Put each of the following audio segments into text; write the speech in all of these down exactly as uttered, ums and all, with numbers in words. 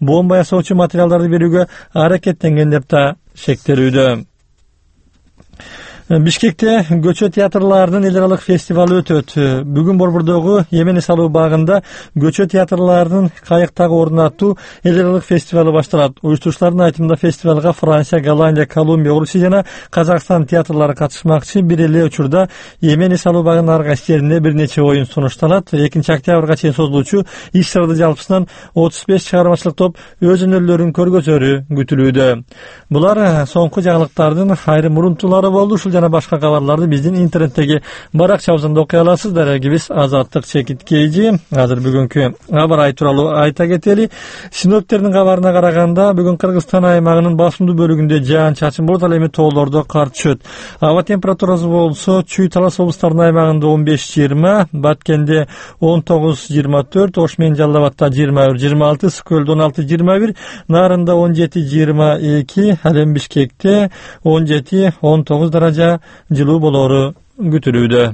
бомба ясоочу материалдарды берүүгө аракеттенген деп да шектелүүдө. Бишкекте көчө театрларынын эл аралык фестивалы өтөт. Бүгүн Борбордогу Емени салуу багында көчө театрларынын кайыктагы орнатуу эл аралык фестивалы башталат. Уюштуруучулардын айтымында фестивалга Франция, Голландия, Колумбия, Орусия жана Казакстан театрлары катышмакчы. Бир эле учурда Емени салуу багынын ар кайсы жеринде бир нече оюн сунушталат. экинчи октябрга чейин созулуучу иш-чарада жалпысынан отуз беш чыгармачылык топ өз өнөрлөрүн көргөзөрү күтүлүүдө. Булар соңку жаңылыктардын айрым мурунтуулары болду. Ушул жана башка кабарларды биздин интернеттеги баракчабыздан окуй аласыздар. Агибиз Азаттык Чекиткейжи. Азыр бүгүнкү кабар ай тууралуу айта кетели. Синоптиктердин кабарына караганда бүгүн Кыргызстан аймагынын басымдуу бөлүгүндө жаан-чачын болот, ал эми тоолордо кар түшөт. Аба температурасы болсо Чүй, Талас облустарынын аймагында он беш жыйырма, Баткенде он тогуз жыйырма төрт, Ош менен Жалал Абадта жыйырма бир жыйырма алты, Скөлдө он алты жыйырма бир, Нарында он жети жыйырма эки, ал эми Бишкекте он жети он тогуз даража жылуу болору күтүлүүдө.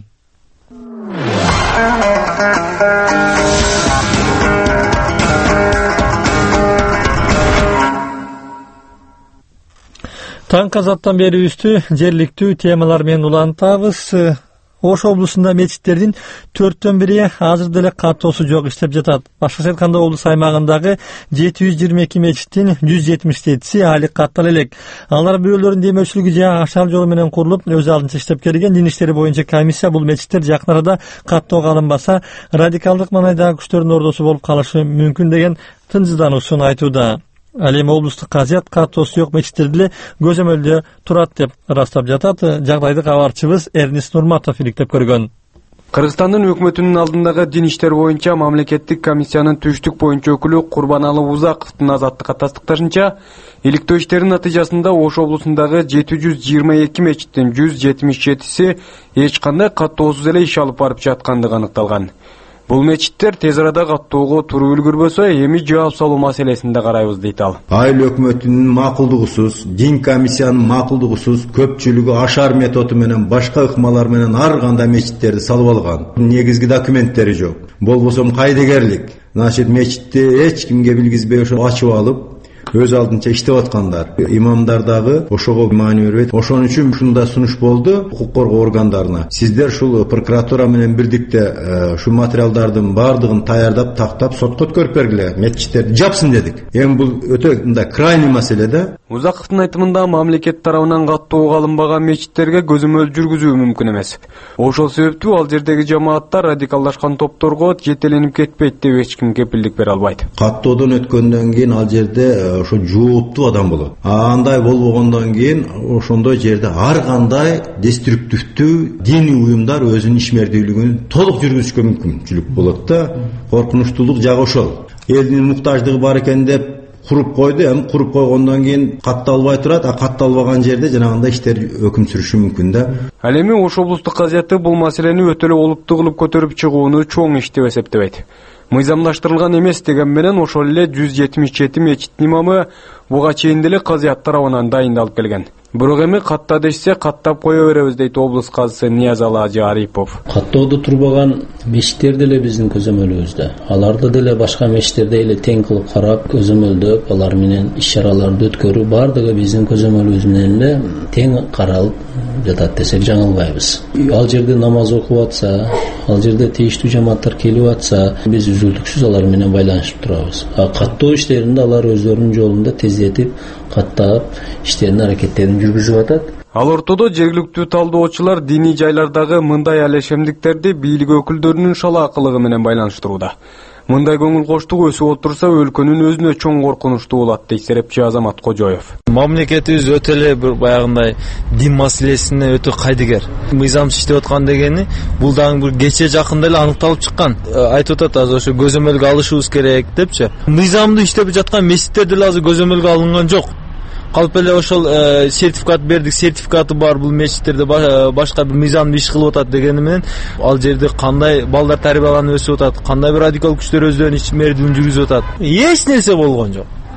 Таң казаттан берүүбүздү жергиликтүү темалар менен улантабыз. Ош облусунда мечиттердин төрттөн бири азыр деле каттоосу жок иштеп жатат. Башкача айтканда облус аймагындагы жети жүз жыйырма эки мечиттин жүз жетимиш жетиси али каттала элек. Алар бирөөлөрүнүн демөчүлүгү же ашар жолу менен курулуп, өз алдынча иштеп келген. Дин иштери боюнча комиссия бул мечиттер жакын арада каттоого алынбаса, радикалдык маанайдагы күчтөрдүн ордосу болуп калышы мүмкүн деген тынчсыздануусун айтууда. Ал эми облустук казият каттоосу жок мечиттерди эле көзөмөлдө турат деп ырастап жатат. Жагдайды кабарчыбыз Эрнис Нурматов иликтеп көргөн. Кыргызстандын өкмөтүнүн алдындагы дин иштер боюнча мамлекеттик комиссиянын түштүк боюнча өкүлү Курбаналы Узаковдун Азаттыкка тастыкташынча, иликтөө иштеринин натыйжасында Ош облусундагы жети жүз жыйырма эки мечиттин жүз жетимиш жетиси эч кандай каттоосуз эле иш алып барып жаткандыгы аныкталган. Бул мечиттер тез арада каттоого туруп үлгүрбөсө, эми жооп салуу маселесинде карайбыз дейт ал. Айыл өкмөтүнүн макулдугусуз, дин комиссиянын макулдугусуз көпчүлүгү ашар методу менен башка ыкмалар менен ар кандай мечиттерди салып алган. Негизги документтери жок. Болбосо кайдыгерлик. Значит, мечитти эч кимге билгизбей ошо ачып алып, өз алдынча иштеп аткандар. Имамдар дагы ошого маани бербейт. Ошон үчүн ушунда сунуш болду укук коргоо органдарына. Сиздер ушул прокуратура менен бирдикте ушул материалдардын баардыгын даярдап, тактап сотко өткөрүп бергиле. Мечиттерди жапсын дедик. Эми бул өтө мындай крайний маселе да. Узаковдун айтымында мамлекет тарабынан каттоого алынбаган мечиттерге көзөмөл жүргүзүү мүмкүн эмес. Ошол себептүү ал жердеги жамааттар радикалдашкан топторго жетеленип кетпейт деп эч ким кепилдик бере албайт. Каттоодон өткөндөн кийин ал жерде ошо жооптуу адам болот. А андай болбогондон кийин ошондой жерде ар кандай деструктивдүү диний уюмдар өзүнүн ишмердүүлүгүн толук жүргүзүшкө мүмкүнчүлүк болот да. Коркунучтуулук жагы ошол. Элдин муктаждыгы бар экен деп куруп койду, эми куруп койгондон кийин катталбай турат, а катталбаган жерде жанагындай иштер өкүм сүрүшү мүмкүн да. Ал эми Ош облустук казияты бул маселени өтө эле олуптуу кылып көтөрүп чыгууну чоң иш деп эсептебейт. Мыйзамдаштырылган эмес деген менен ошол эле жүз жетимиш жети мечиттин имамы буга чейин деле казият тарабынан дайындалып келген. Бирок эми катта дешсе каттап кое беребиз дейт облус казысы Ниязалы Ажы Арипов. Каттоодо турбаган мечиттер деле биздин көзөмөлүбүздө. Аларды деле башка мечиттерде эле тең кылып карап, көзөмөлдөп, алар менен иш-чараларды өткөрүү бардыгы биздин көзөмөлүбүз менен эле тең каралып жатат десек жаңылбайбыз. Ал жерде намаз окуп атса, ал жерде тийиштүү жамааттар келип атса, биз үзүлтүксүз алар менен байланышып турабыз. А каттоо иштеринде алар өздөрүнүн жолунда тездетип, каттап, иштерин аракеттерин жүргүзүп атат. Ал ортодо жергиликтүү талдоочулар диний жайлардагы мындай алешемдиктерди бийлик өкүлдөрүнүн шалаакылыгы менен байланыштырууда. Мындай көңүл коштук өсүп отурса, өлкөнүн өзүнө чоң коркунучтуу болот дейт серепчи Азамат Кожоев. Мамлекетибиз өтө эле бир баягындай дин маселесине өтө кайдыгер. Мыйзамсыз иштеп аткан дегени бул дагы бир кече жакында эле аныкталып чыккан. Айтып атат азыр ошо көзөмөлгө алышыбыз керек депчи. Мыйзамдуу иштеп жаткан мечиттер деле азыр көзөмөлгө алынган жок. Калп эле ошол сертификат бердик, сертификаты бар бул мечиттерде башка бир мыйзамдуу иш кылып атат дегени менен ал жерде кандай балдар тарбияланып өсүп атат, кандай бир радикал күчтөр өздөрүнүн ишмердүүлүгүн жүргүзүп атат. Эч нерсе болгон жок.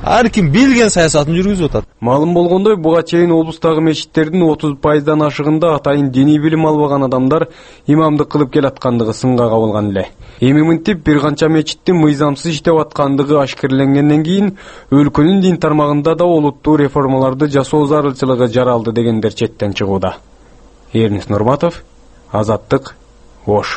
ар ким билген саясатын жүргүзүп атат. Маалым болгондой, буга чейин облустагы мечиттердин отуз пайыздан ашыгында атайын диний билим албаган адамдар имамдык кылып келаткандыгы сынга кабылган эле. Эми мынтип бир канча мечиттин мыйзамсыз иштеп аткандыгы ашкерленгенден кийин өлкөнүн дин тармагында да олуттуу реформаларды жасоо зарылчылыгы жаралды дегендер четтен чыгууда. Эрнис Нурматов, Азаттык, Ош.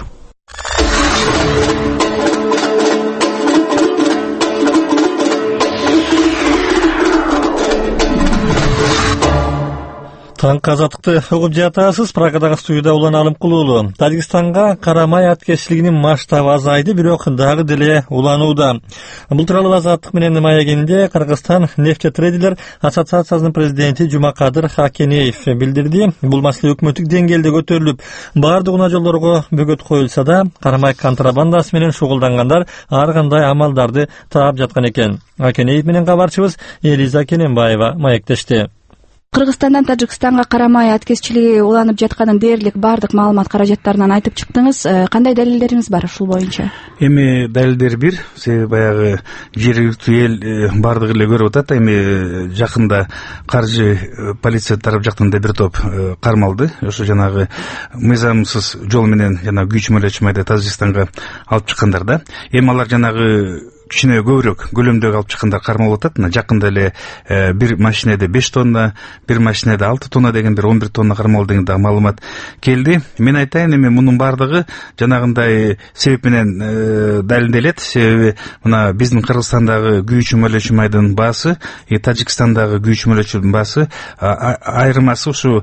Таңкы азаттыкты угуп жатасыз. Прагадагы студияда Улан Алымкулуулу. Тажикстанга карамай аткезчилигинин масштабы азайды, бирок дагы деле уланууда. Бул тууралуу Азаттык менен маегинде Кыргызстан нефтетрейдерлер ассоциациясынын президенти Жумакадыр Хакенеев билдирди. Бул маселе өкмөттүк деңгээлде көтөрүлүп, баардык унаа жолдорго бөгөт коюлса да, карамай контрабандасы менен шугулдангандар ар кандай амалдарды таап жаткан экен. Хакенеев менен кабарчыбыз Элиза Кененбаева маектешти. Кыргызстандан Тажикстанга карамай аткезчилиги уланып жатканын дээрлик бардык маалымат каражаттарынан айтып чыктыңыз. Кандай далилдериңиз бар ушул боюнча? Эми далилдер бир, себеби баягы жергиликтүү эл бардыгы эле көрүп атат. Эми жакында каржы полиция тарап жактан да бир топ кармалды. Ошо жанагы мыйзамсыз жол менен жана күч мөлөчмайда Тажикстанга алып чыккандар да. Эми алар жанагы кичине көбүрөөк көлөмдөгү алып чыккандар кармалып атат. Мына жакында эле бир машинеде беш тонна, бир машинеде алты тонна деген бир он бир тонна кармалды деген да маалымат келди. Мен айтайын, эми мунун бардыгы жанагындай себеп менен далилделет. Себеби мына биздин Кыргызстандагы күйүүчү мөлөчү майдын баасы, Тажикстандагы күйүүчү мөлөчүнүн баасы айырмасы ушу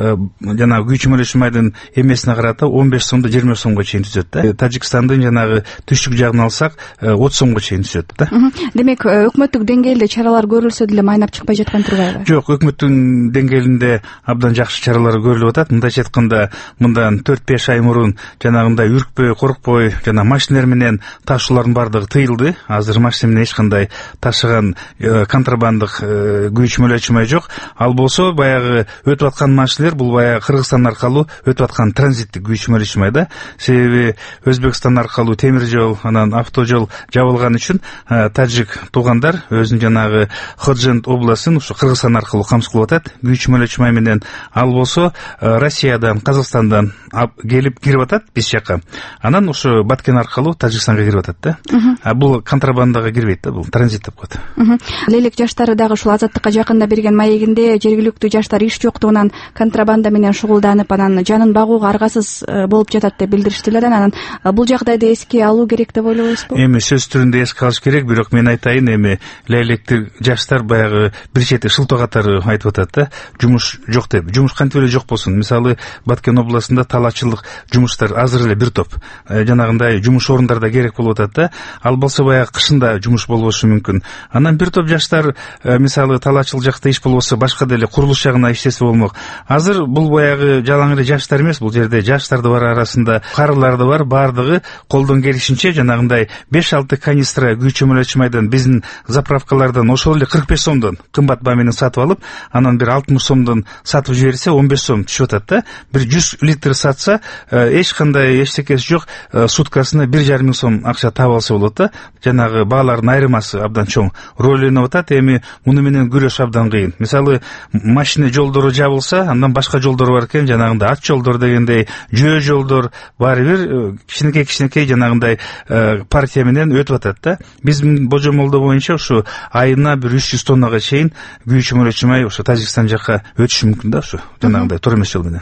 жанагы күйүүчү мөлөчү майдын эмесине карата он беш сомдо жыйырма сомго чейин түзөт да. Тажикстандын жанагы түштүк жагын алсак отуз сомго чейин түзөт да. Демек өкмөттүк деңгээлде чаралар көрүлсө деле майнап чыкпай жаткан турбайбы? Жок, өкмөттүн деңгээлинде абдан жакшы чаралар көрүлүп атат. Мындайча айтканда, мындан төрт беш ай мурун жанагындай үркпөй, коркпой, жана машинелер менен ташуулардын бардыгы тыйылды. Азыр машина менен эч кандай ташыган контрабандык күйүүчү мөлөчү май жок. Ал болсо баягы өтүп аткан машинелер бул баягы Кыргызстан аркылуу өтүп аткан транзиттик күйүүчү мөлөчү май да. Себеби Өзбекстан аркылуу темир жол, анан автожол жабылган үчүн тажик туугандар өзүнүн жанагы Ходжент областын ушу Кыргызстан аркылуу камсыз кылып атат күйүүчү мөлөчү май менен. Ал болсо Россиядан, Казакстандан келип кирип атат биз жакка. Анан ушу Баткен аркылуу Тажикстанга кирип атат да. А бул контрабандага кирбейт да, бул транзит деп коет. Лелек жаштары дагы ушул Азаттыкка жакында берген маегинде жергиликтүү жаштар иш жоктугунан контрабанда менен шугулданып, анан жанын багууга аргасыз болуп жатат деп билдиришти эле. Анан бул жагдайды эске алуу керек деп ойлойсузбу? Эми сөз түрүндө эске алыш керек, бирок мен айтайын, эми лейлектир жаштар баягы бир чети шылтоо катары айтып атат да, жумуш жок деп. Жумуш кантип эле жок болсун? Мисалы, Баткен областында талаачылык жумуштар азыр эле бир топ. Жанагындай жумуш орундарда керек болуп атат да. Ал болсо баягы кышында жумуш болбошу мүмкүн. Анан бир топ жаштар, мисалы, талаачылык жакта иш болбосо, башка деле курулуш жагына иштесе болмок. Азыр бул баягы жалаң эле жаштар эмес, бул жерде жаштар да бар арасында, карылар да бар, бардыгы колдон келишинче жанагындай беш алты канистра күйүүчү мөлөчү майдан биздин заправкалардан ошол эле кырк беш сомдон кымбат баа менен сатып алып, анан бир алтымыш сомдон сатып жиберсе он беш сом түшүп атат да. Бир жүз литр сатса эч кандай эчтекеси жок, суткасына бир жарым миң сом акча таап алса болот да. Жанагы баалардын айырмасы абдан чоң роль ойноп атат. Эми муну менен күрөш абдан кыйын. Мисалы, машина жолдору жабылса, андан башка жолдор бар экен, жанагындай ат жолдор дегендей, жөө жолдор баары бир кичинекей кичинекей жанагындай партия менен өтүп атат да. Биздин божомолдоо боюнча ушу айына бир үч жүз тоннага чейин күйүүчү мөлөчү май ушу Тажикстан жакка өтүшү мүмкүн да, ушу жанагындай туура эмес жол менен.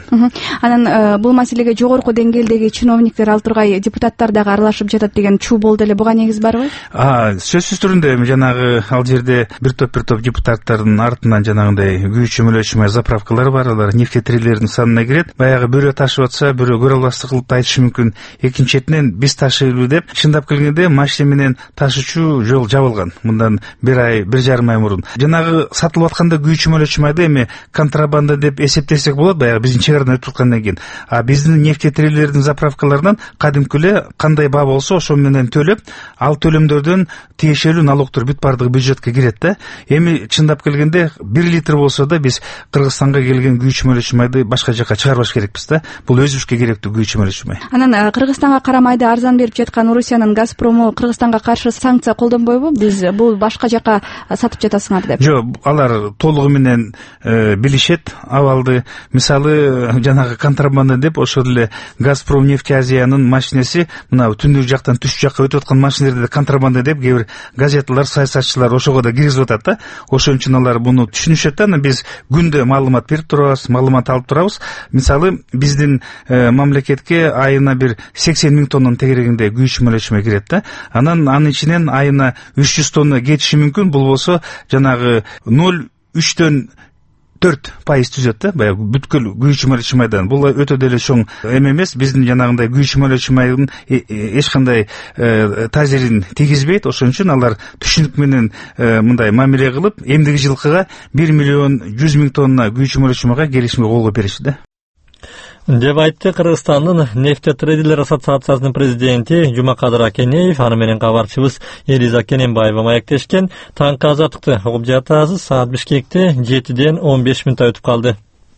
Анан бул маселеге жогорку деңгээлдеги чиновниктер, ал тургай депутаттар дагы аралашып жатат деген чуу болду эле. Буга негиз барбы? А, сөзсүз түрүндө эми жанагы ал жерде бир топ бир топ депутаттардын артынан жанагындай күйүүчү мөлөчү май заправкалары бар, алар нефтетрилердин санына кирет. Баягы бирөө ташып атса, бирөө көрө албастык кылып айтышы мүмкүн. Экинчи четинен биз ташыйлы деп, чындап келгенде машина менен ташуучу жол жабылган. Мындан бир ай, бир жарым ай мурун. Жанагы сатылып атканда күйүүчү мөлөчү майды эми контрабанда деп эсептесек болот, баягы биздин чек арадан өтүп аткандан кийин. А биздин нефтетрилердин заправкаларынан кадимки эле кандай баа болсо ошо менен төлөп, ал төлөмдөрдөн тиешелүү налогдор бүт бардыгы бюджетке кирет да. Эми чындап келгенде бир литр болсо да биз Кыргызстанга келген күйүүчү мөлөчү майды башка жака чыгарбаш керекпиз да. Бул өзүбүзгө керектүү күйүүчү мөлөчү май. Анан Кыргызстанга карамайды арзан берип жаткан Орусиянын Газпрому Кыргызстанга каршы санкция колдонбойбу, биз бул башка жака сатып жатасыңар деп? Жок, алар толугу менен билишет абалды. Мисалы жанагы контрабанда деп ошол эле Газпром нефть Азиянын машинеси мына түндүк жактан түштүк жакка өтүп аткан машинелерди контрабанда деп кээ бир газеталар, саясатчылар ошого да киргизип атат да. Ошон үчүн алар буну түшүнүшөт да. Биз күндө маалымат берип турабыз, маалымат алып турабыз. Мисалы биздин мамлекетке айына бир сексен миң тоннанын тегерегинде күйүүчү мөлөчмө кирет да. Анан анын ичинен айына үч жүз тонна кетиши мүмкүн. Бул болсо жанагы ноль үчтөн төрт пайыз түзөт да, баягы бүткүл күйүүчү мөлөчмө майдан. Бул өтө деле чоң эме эмес. Биздин жанагындай күйүүчү мөлөчмө майдын эч кандай таасирин тийгизбейт. Ошон үчүн алар түшүнүк менен мындай мамиле кылып, эмдиги жылкыга бир миллион жүз миң тонна күйүүчү мөлөчмө майга келишимге кол коюп беришти да. деп айтты Кыргызстандын нефтетрейдерлер ассоциациясынын президенти Жумакадыр Акенеев. Аны менен кабарчыбыз Элиза Кененбаева маектешкен. Таңкы азаттыкты угуп жатасыз. Саат Бишкекте жетиден он беш мүнөт өтүп калды.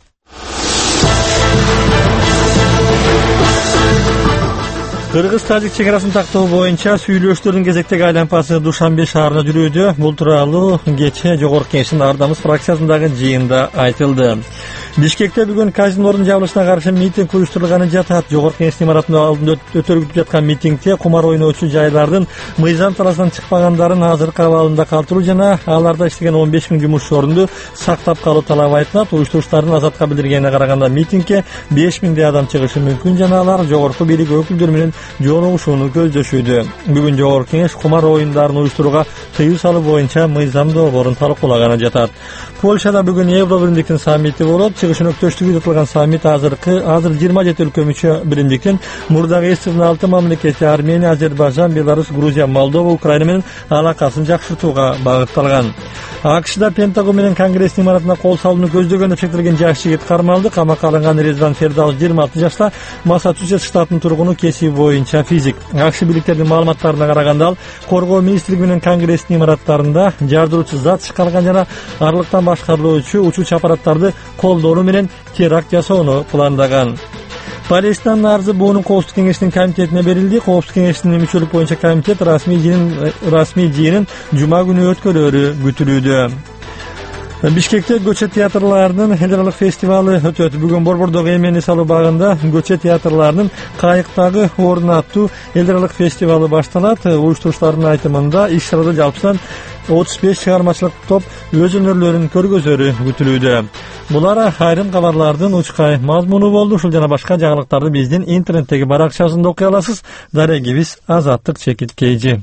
Кыргыз-Тажик чегарасын тактоо боюнча сүйлөштөрдүн кезектеги айланпасы Душанбе шаарына жүрүүдө. Бул тууралуу кечээ Жогорку Кеңештин Ардамыс фракциясындагы жыйында айтылды. Бишкекте бүгүн казинонун жабылышына каршы митинг уюштурулганы жатат. Жогорку Кеңештин имаратынын алдында өтөрүлүп жаткан митингде кумар ойноочу жайлардын мыйзам талаасынан чыкпагандарын азыркы абалында калтыруу жана аларда иштеген он беш миң жумуш орунду сактап калуу талабы айтылат. Уюштуруштардын азатка билдиргенине караганда митингге беш миңдей адам чыгышы мүмкүн жана алар жогорку бийлик өкүлдөрү менен жолугушууну көздөшүүдө. Бүгүн Жогорку Кеңеш кумар оюндарын уюштурууга тыюу салуу боюнча мыйзам долбоорун талкуулаганы жатат. Польшада бүгүн Евро биримдиктин саммити болот. Чыгыш өнөктөштүгү утулган саммит азыркы азыр жыйырма жети өлкө мүчө биримдиктин мурдагы эсигин алты мамлекети Армения, Азербайжан, Беларусь, Грузия, Молдова, Украина менен алакасын жакшыртууга багытталган. АКШда Пентагон менен Конгресстин имаратына кол салууну көздөгөн деп чектелген жаш жигит кармалды. Камакка алынган Резван Фердаус жыйырма алты жашта, Массачусетс штатынын тургуну, кесиби боюнча физик. АКШ бийликтеринин маалыматтарына караганда ал коргоо министрлиги менен Конгресстин имараттарында жардыруучу зат чыккан жана арлыктан башкарылуучу учуучу аппараттарды колдонуу менен теракт жасоону пландаган. Палестинанын арызы буунун Коопсуздук кеңешинин комитетине берилди. Коопсуздук кеңешинин мүчөлүк боюнча комитет расмий жыйынын расмий жыйынын жума күнү өткөрөөрү күтүлүүдө. Бишкекте көчө театрларынын эл аралык фестивалы өтөт. Бүгүн Борбордогу Эмени салуу багында көчө театрларынын кайыктагы ордуна аттуу эл аралык фестивалы башталат. Уюштуруучулардын айтымында иш-чарада жалпысынан отуз беш чыгармачылык топ өз өнөрлөрүн көргөзөрү күтүлүүдө. Булар айрым кабарлардын учкай мазмуну болду. Ушул жана башка жаңылыктарды биздин интернеттеги баракчасында окуй аласыз. Дарегибиз Азаттык Чекиткейжи.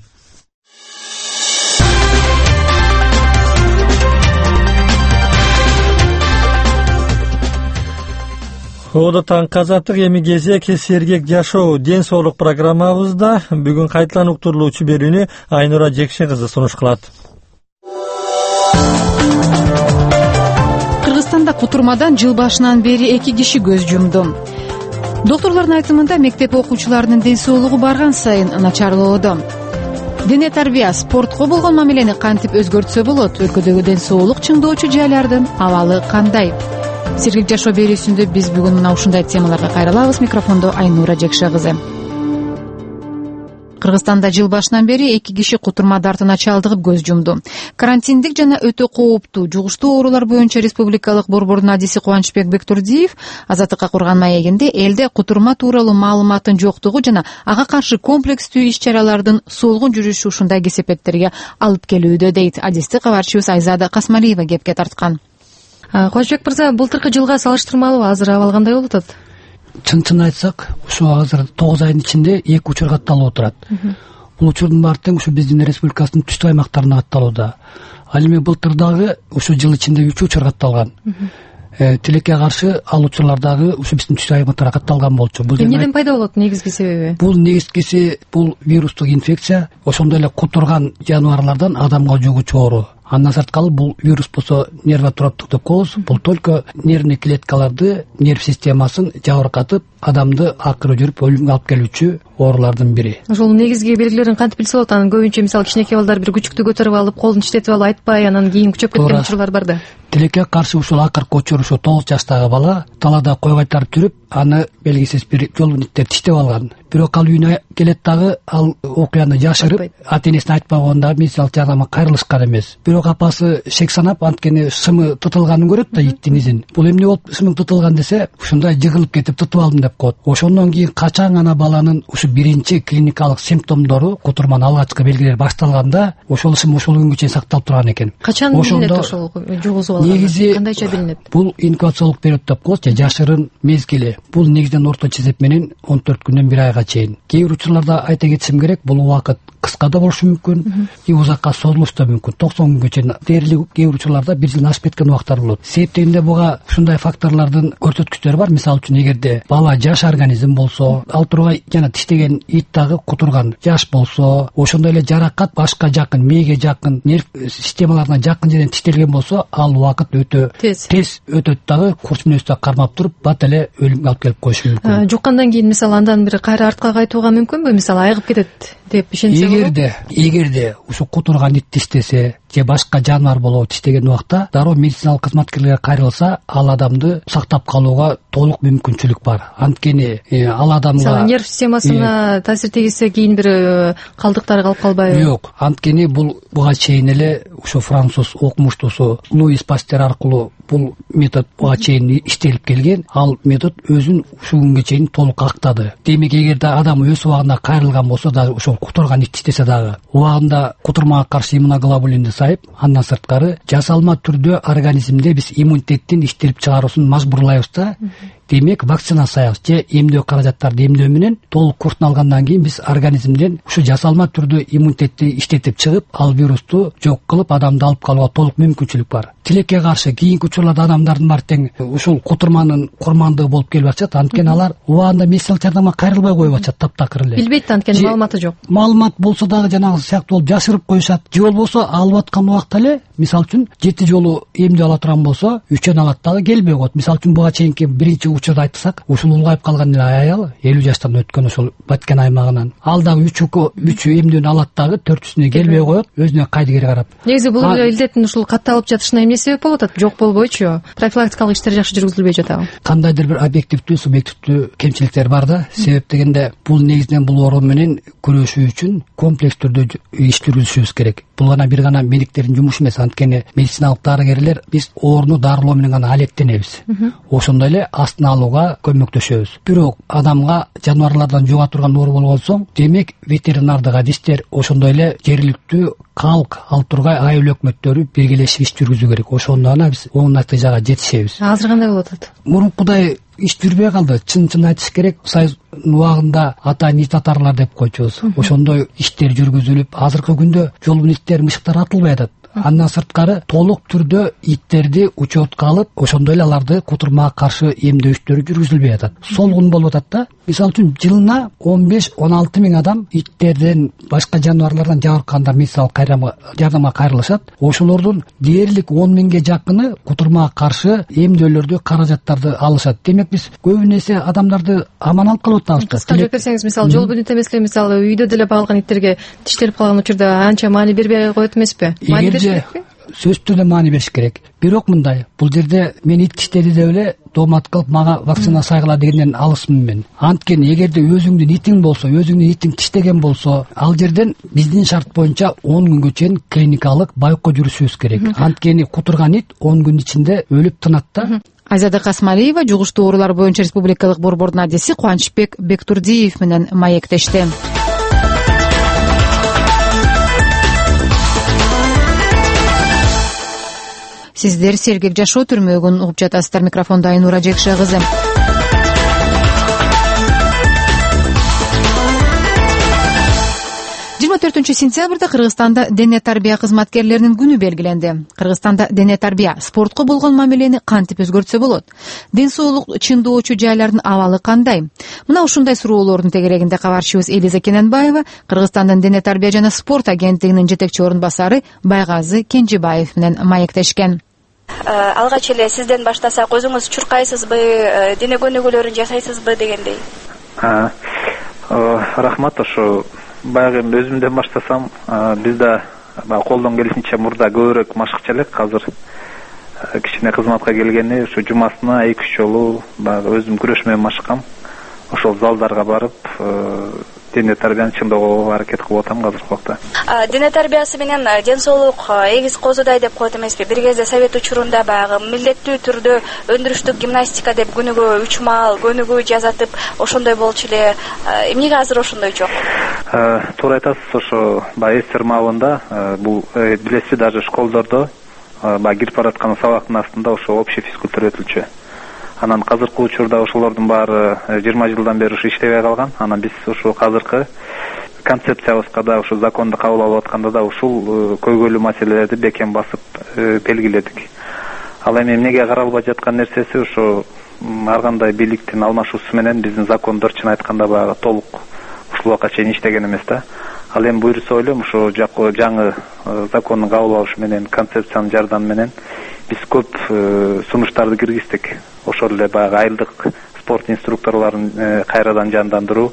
Ода таңкы азаттык эми кезек сергек жашоо ден соолук программабызда бүгүн кайталан уктурулуучу берүүнү Айнура Жекше кызы сунуш кылат. Кыргызстанда кутурмадан жыл башынан бери эки киши көз жумду. Докторлордун айтымында мектеп окуучуларынын ден соолугу барган сайын начарлоодо. Дене тарбия, спортко болгон мамилени кантип өзгөртсө болот? Өлкөдөгү ден соолук чыңдоочу жайлардын абалы кандай? Сергек жашоо берүүсүндө биз бүгүн мына ушундай темаларга кайрылабыз. Микрофондо Айнура Жекше кызы. Кыргызстанда жыл башынан бери эки киши кутурма дартына чалдыгып көз жумду. Карантиндик жана өтө кооптуу жугуштуу оорулар боюнча республикалык борбордун адиси Кубанычбек Бектурдиев Азаттыкка курган маегинде элде кутурма тууралуу маалыматтын жоктугу жана ага каршы комплекстүү иш-чаралардын солгун жүрүшү ушундай кесепеттерге алып келүүдө дейт. Адисти кабарчыбыз Айзада Касмалиева кепке тарткан. Кубанычбек мырза, былтыркы жылга салыштырмалуу азыр абал кандай болуп атат? Чын-чын айтсак, ушу азыр тогуз айдын ичинде эки учур катталып отурат. Бул учурдун баары тең ушу биздин республикабыздын түштүү аймактарына катталууда. Ал эми былтыр дагы ушу жыл ичинде үч учур катталган. Тилекке каршы ал учурлар дагы ушу биздин түштүү аймактарга катталган болчу. Бул эмнеден пайда болот негизги себеби? Бул негизгиси бул вирустук инфекция, ошондой эле кутурган жаныбарлардан адамга жугуучу оору. Андан сырткары бул вирус болсо нервотроптук деп коебуз. Бул только нервный клеткаларды, нерв системасын жабыркатып, адамды акыры жүрүп өлүмгө алып келүүчү оорулардын бири. Ошол негизги белгилерин кантип билсе болот? Анан көбүнчө мисалы кичинекей балдар бир күчүктү көтөрүп алып, колун тиштетип алып айтпай, анан кийин күчөп кеткен учурлар бар да. тилекке каршы ушул акыркы учур ушул тогуз жаштагы бала талаада кой кайтарып жүрүп аны белгисиз бир жол иттер тиштеп алган. Бирок ал үйүнө келет дагы ал окуяны жашырып ата энесине айтпаганда медициналык жардамга кайрылышкан эмес. Бирок апасы шек санап анткени сымы тытылганын көрөт да иттин изин. Бул эмне болуп сымың тытылган десе, ушундай жыгылып кетип тытып алдым деп коет. Ошондон кийин качан гана баланын ушу биринчи клиникалык симптомдору, кутурманын алгачкы белгилери башталганда, ошол сым ошол күнгө чейин сакталып турган экен. Качан билинет ошол жугузуп алган? Негизи кандайча билинет? Бул инкубациялык период деп коет, же жашырын мезгили. Бул негизинен орточо эсеп менен он төрт күндөн бир айга чейин. Кээ бир учурларда айта кетишим керек, бул убакыт кыска да болушу мүмкүн, и узакка созулушу да мүмкүн. токсон күнгө чейин дээрлик кээ бир учурларда бир жылдан ашып кеткен убактар болот. Себептегинде буга ушундай факторлордун көрсөткүчтөрү бар. Мисалы үчүн эгерде бала жаш организм болсо, ал тургай жана тиштеген ит дагы кутурган жаш болсо, ошондой эле жаракат башка жакын, мээге жакын, нерв системаларына жакын жерден тиштелген болсо, ал убакыт өтө тез өтөт дагы, курс мүнөз да кармап туруп, бат эле өлүмгө алып келип коюшу мүмкүн. Жуккандан кийин мисалы андан бир кайра артка кайтууга мүмкүнбү? Мисалы айыгып кетет деп ишенсе болот. Эгерде эгерде ушу кутурган ит тиштесе же башка жаныбар болуп тиштеген убакта дароо медициналык кызматкерлерге кайрылса, ал адамды сактап калууга толук мүмкүнчүлүк бар. Анткени ал адамга мисалы нерв системасына таасир тийгизсе, кийин бир калдыктар калып калбайбы? Жок, анткени бул буга чейин эле ушу француз окумуштуусу Луис Пастер аркылуу бул метод буга чейин иштелип келген. Ал метод өзүн ушул күнгө чейин толук актады. Демек, эгерде адам өз убагында кайрылган болсо да, ошол кутурган ит тиштесе дагы, убагында кутурмага каршы иммуноглобулинди сайып, андан сырткары жасалма түрдө организмде биз иммунитеттин иштелип чыгаруусун мажбурлайбыз да. Демек, вакцина саябыз же эмдөө каражаттарды эмдөө менен толук курсун алгандан кийин биз организмден ушу жасалма түрдө иммунитетти иштетип чыгып, ал вирусту жок кылып, адамды алып калууга толук мүмкүнчүлүк бар. Тилекке каршы кийинки учурларда адамдардын баары тең ушул кутурманын курмандыгы болуп келип атышат. Анткени алар убагында медициналык жардамга кайрылбай коюп атышат таптакыр эле. Билбейт да, анткени маалыматы жок. Маалымат болсо дагы жанагы сыяктуу болуп жашырып коюшат. Же болбосо алып аткан убакта эле, мисалы үчүн жети жолу эмдөө ала турган болсо, үчөн алат дагы келбей коет. Мисалы үчүн буга чейинки биринчи учурда айтсак, ушул улгайып калган эле аял элүү жаштан өткөн ошол Баткен аймагынан. Ал дагы үч үч эмдөөнү алат дагы төртүсүнө келбей коет, өзүнө кайдыгер карап. Негизи бул илдеттин ушул катталып жатышына эмне себеп болуп атат? Жок болбойчу? Профилактикалык иштер жакшы жүргүзүлбөй жатабы? Кандайдыр бир объективдүү, субъективдүү кемчиликтер бар да. Себеп дегенде бул негизинен бул оору менен күрөшүү үчүн комплекс түрдө иш жүргүзүшүбүз керек. Бул гана бир гана медиктердин жумушу эмес. Анткени медициналык дарыгерлер биз ооруну дарылоо менен гана алектенебиз. Ошондой эле астын алууга көмөктөшөбүз. Бирок адамга жаныбарлардан жуга турган оору болгон соң, демек ветеринардык адистер, ошондой эле жергиликтүү калк, ал тургай айыл өкмөттөрү биргелешип иш жүргүзүү керек. Ошондо гана биз оң натыйжага жетишебиз. Азыр кандай болуп атат? Мурункудай иш жүрбөй калды. Чын-чын айтыш керек, союз убагында ата нит атарлар деп койчубуз. Ошондой иштер жүргүзүлүп, азыркы күндө жолбун иттер, мышыктар атылбай атат. Андан сырткары толук түрдө иттерди учетка алып, ошондой эле аларды кутурмага каршы эмдөө иштери жүргүзүлбөй атат. Солгун болуп атат да. Мисалы үчүн жылына он беш он алты миң адам иттерден, башка жаныбарлардан жабыркагандар медициналык жардамга кайрылышат. Ошолордун дээрлик он миңге жакыны кутурмага каршы эмдөөлөрдү, каражаттарды алышат. Демек, биз көбүн эсе адамдарды аман алып калып атабыз. Кыска жооп берсеңиз, мисалы жолбун ит эмес эле, мисалы үйдө деле багылган иттерге тиштелип калган учурда анча маани бербей коет эмеспи? Маани бериш керекпи? Сөзсүз түрдө маани бериш керек. Бирок мындай, бул жерде мен ит тиштеди деп эле доомат кылып мага вакцина сайгыла дегенден алысмын мен. Анткени эгерде өзүңдүн итиң болсо, өзүңдүн итиң тиштеген болсо, ал жерден биздин шарт боюнча он күнгө чейин клиникалык байкоо жүрүшүбүз керек. Анткени кутурган ит он күн ичинде өлүп тынат да. Айзада Касмалиева жугуштуу оорулар боюнча республикалык борбордун адиси Кубанычбек Бектурдиев менен маектешти. Сиздер сергек жашоо түрмөгүн угуп жатасыздар. Микрофондо Айнура Жекше кызы. жыйырма төртүнчү сентябрда Кыргызстанда дене тарбия кызматкерлеринин күнү белгиленди. Кыргызстанда дене тарбия спортко болгон мамилени кантип өзгөртсө болот? Ден соолук чыңдоочу жайлардын абалы кандай? Мына ушундай суроолордун тегерегинде кабарчыбыз Элиза Кененбаева Кыргызстандын дене тарбия жана спорт агенттигинин жетекчи орун басары Байгазы Кенжебаев менен маектешкен. Алгач эле сизден баштасак, өзүңүз чуркайсызбы, дене көнүгүүлөрүн жасайсызбы дегендей? Рахмат. Ошо баягы өзүмдөн баштасам, бизде колдон келишинче мурда көбүрөөк машыкча элек, азыр кичине кызматка келгени ушу жумасына эки үч жолу баягы өзүм күрөш менен машыккам. Ошол залдарга барып, дене тарбияны чыңдоого аракет кылып атам азыркы убакта. Дене тарбиясы менен ден соолук эгиз козудай деп коет эмеспи? Бир кезде совет учурунда баягы милдеттүү түрдө өндүрүштүк гимнастика деп күнүгө үч маал, көнүгүү жасатып, ошондой болчу эле. Эмнеге азыр ошондой жок? Туура айтасыз, ошо баягы эсер маалында бул билесизби, даже школдордо баягы кирип бараткан сабактын астында ошо общий физкультура өтүлчү. Анан азыркы учурда ошолордун баары жыйырма жылдан бери ушу иштебей калган. Анан биз ушу азыркы концепциябызга да, ушу законду кабыл алып атканда да ушул көйгөйлүү маселелерди бекем басып белгиледик. Ал эми эмнеге каралбай жаткан нерсеси ушу ар кандай бийликтин алмашуусу менен биздин закондор чын айтканда баягы толук ушул убакка чейин иштеген эмес да. Ал эми буюрса ойлойм, ушу жаңы закондун кабыл алышы менен, концепциянын жардамы менен биз көп сунуштарды киргиздик. Ошол эле баягы айылдык спорт инструкторлорун кайрадан жандандыруу,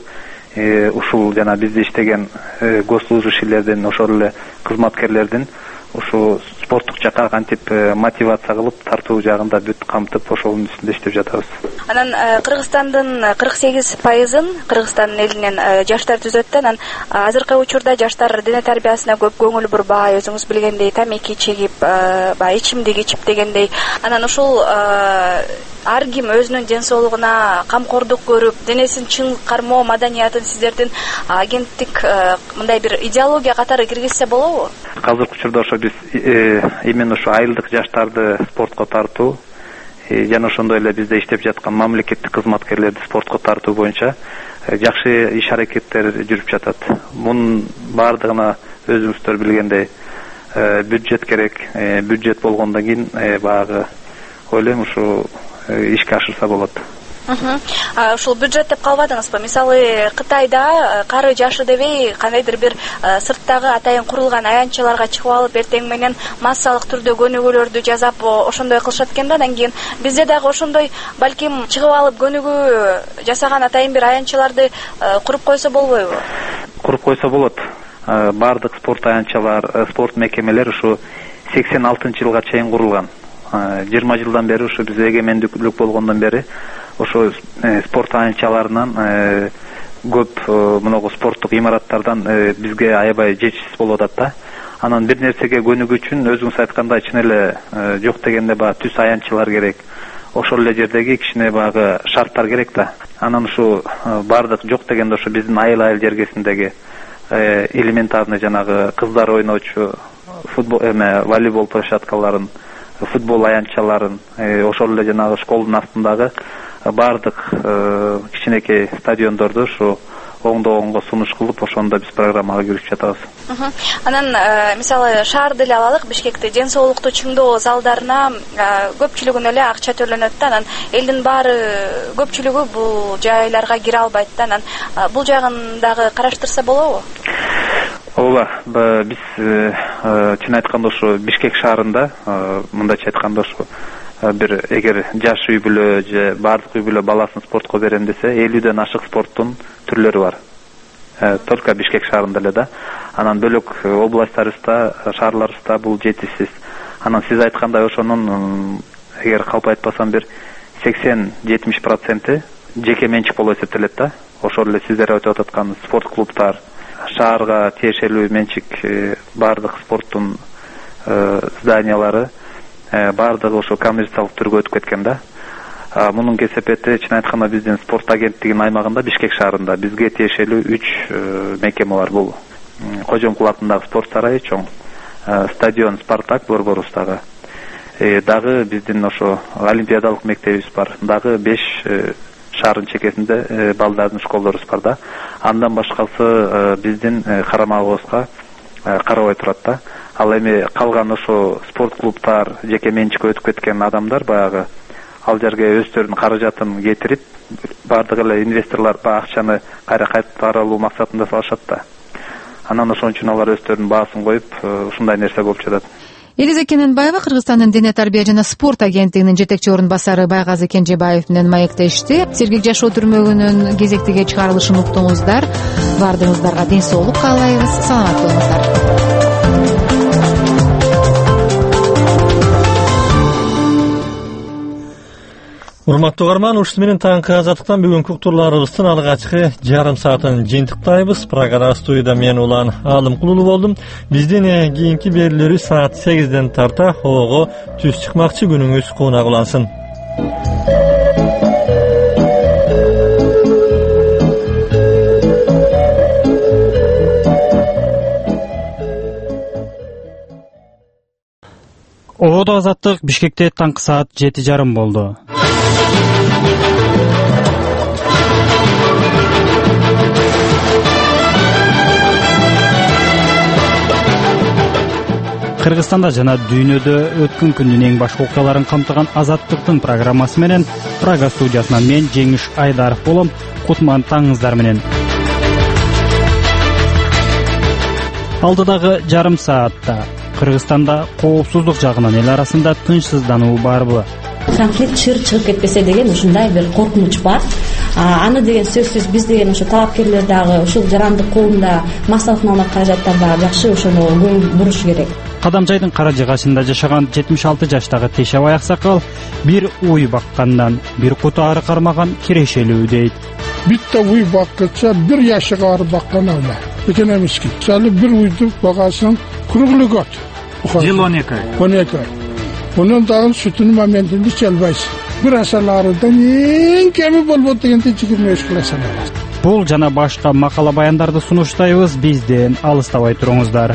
ушул жана бизде иштеген госслужащийлердин, ошол эле кызматкерлердин ушу спорттук жакка кантип мотивация кылып тартуу жагында бүт камтып, ошонун үстүндө иштеп жатабыз. Анан Кыргызстандын кырк сегиз пайызын Кыргызстандын элинен жаштар түзөт да. Анан азыркы учурда жаштар дене тарбиясына көп көңүл бурбай, өзүңүз билгендей тамеки чегип, баягы ичимдик ичип дегендей. Анан ушул ар ким өзүнүн ден соолугуна камкордук көрүп, денесин чың кармоо маданиятын сиздердин агенттик мындай бир идеология катары киргизсе болобу? Азыркы учурда ошо биз именно ушу айылдык жаштарды спортко тартуу жана ошондой эле бизде иштеп жаткан мамлекеттик кызматкерлерди спортко тартуу боюнча жакшы иш аракеттер жүрүп жатат. Мунун баардыгына өзүңүздөр билгендей бюджет керек. Бюджет болгондон кийин баягы ойлойм ушу ишке ашырса болот. Ушул бюджет деп калбадыңызбы? Мисалы Кытайда кары жашы дебей кандайдыр бир сырттагы атайын курулган аянтчаларга чыгып алып, эртең менен массалык түрдө көнүгүүлөрдү жасап ошондой кылышат экен да. Андан кийин бизде дагы ошондой балким чыгып алып көнүгүү жасаган атайын бир аянтчаларды куруп койсо болбойбу? Куруп койсо болот. Бардык спорт аянтчалар, спорт мекемелер ушу сексен алтынчы жылга чейин курулган. жыйырма жылдан бери ушу биз эгемендүүлүк болгондон бери ошо спорт аянтчаларынан көп мынагу спорттук имараттардан бизге аябай жетишсиз болуп атат да. Анан бир нерсеге көнүгүү үчүн өзүңүз айткандай чын эле жок дегенде баягы түз аянтчылар керек. Ошол эле жердеги кичине баягы шарттар керек да. Анан ушу бардык жок дегенде ошо биздин айыл-айыл жергесиндеги элементарный жанагы кыздар ойночу футбол эме волейбол площадкаларын, футбол аянтчаларын, ошол эле жанагы школдун астындагы бардык кичинекей стадиондорду ушу оңдогонго сунуш кылып, ошондо биз программага киришип жатабыз. Анан мисалы шаарды эле алайлык, Бишкекте ден соолукту чыңдоо залдарына көпчүлүгүнө эле акча төлөнөт да. Анан элдин баары көпчүлүгү бул жайларга кире албайт да. Анан бул жагын дагы караштырса болобу? Ооба, биз чын айтканда ушу Бишкек шаарында мындайча айтканда ушу бир эгер жаш үй бүлө же бардык үй бүлө баласын спортко берем десе, элүүдөн ашык спорттун түрлөрү бар. Только Бишкек шаарында эле да. Анан бөлөк областтарыбызда, шаарларыбызда бул жетишсиз. Анан сиз айткандай ошонун эгер калп айтпасам бир сексен жетимиш проценти жеке менчик болуп эсептелет да. Ошол эле сиздер өтүп аткан спорт клубтар, шаарга тиешелүү менчик бардык спорттун зданиялары бардыгы ошо коммерциялык түргө өтүп кеткен да. Мунун кесепети чын айтканда биздин спорт агенттигинин аймагында Бишкек шаарында бизге тиешелүү үч мекеме бар. Бул Кожомкул атындагы спорт сарайы чоң, стадион Спартак Борборустагы, дагы биздин ошо олимпиадалык мектебибиз бар. Дагы беш шаардын чекесинде балдардын школдорубуз бар да. Андан башкасы биздин карамагыбызга карабай турат да. Ал эми калган ошо спорт клубтар, жеке менчикке өтүп кеткен адамдар баягы ал жерге өздөрүнүн каражатын кетирип, бардык эле инвесторлор баягы акчаны кайра кайтаруу максатында салышат да. Анан ошон үчүн алар өздөрүнүн баасын коюп, ушундай нерсе болуп жатат. Элиза Кененбаева Кыргызстандын дене тарбия жана спорт агенттигинин жетекчи орун басары Байгазы Кенжебаев менен маектешти. Сергек жашоо түрмөгүнүн кезектеги чыгарылышын уктуңуздар. Баардыгыңыздарга ден соолук каалайбыз. Саламат болуңуздар. Урматтуу угарман, ушул менен таңкы азаттыктан бүгүнкү уктурларыбыздын алгачкы жарым саатын жыйынтыктайбыз. Программа студияда мен Улан Алымкулуу болдум. Биздин кийинки берүүлөрү саат сегизден тарта ого түз чыкмакчы, күнүңүз куунак улансын. Ободо азаттык Бишкекте таңкы саат жети жарым болду. Кыргызстанда жана дүйнөдө өткөн күндүн эң башкы окуяларын камтыган азаттыктын программасы менен Прага студиясынан мен Жеңиш Айдаров болом. Кутман таңыңыздар менен. Алдыдагы жарым саатта Кыргызстанда коопсуздук жагынан эл арасында тынчсыздануу барбы? Конфликт чыр чыгып кетпесе деген ушундай бир коркунуч бар. Аны деген сөзсүз биз деген ошо талапкерлер дагы ушул жарандык коомда массалык маалымат каражаттарда жакшы ошону көңүл буруш керек. Кадамжайдын Кара Жыгачында жашаган жетимиш алты жаштагы Тешебай аксакал бир уй баккандан бир куту ары кармаган кирешелүү дейт. Битте уй бакканча бир жашыга ары баккан эле. Экен эмески. Жалы бир уйду багасын круглый год. Жыл он эки ай. он эки ай. Онун дагы сүтүнүн моментинде иче албайсың. Бир асаларыдан эң кеми болбойт дегенде жыйырма үч класс алабыз. Бул жана башка макала баяндарды сунуштайбыз, бизден алыстабай туруңуздар.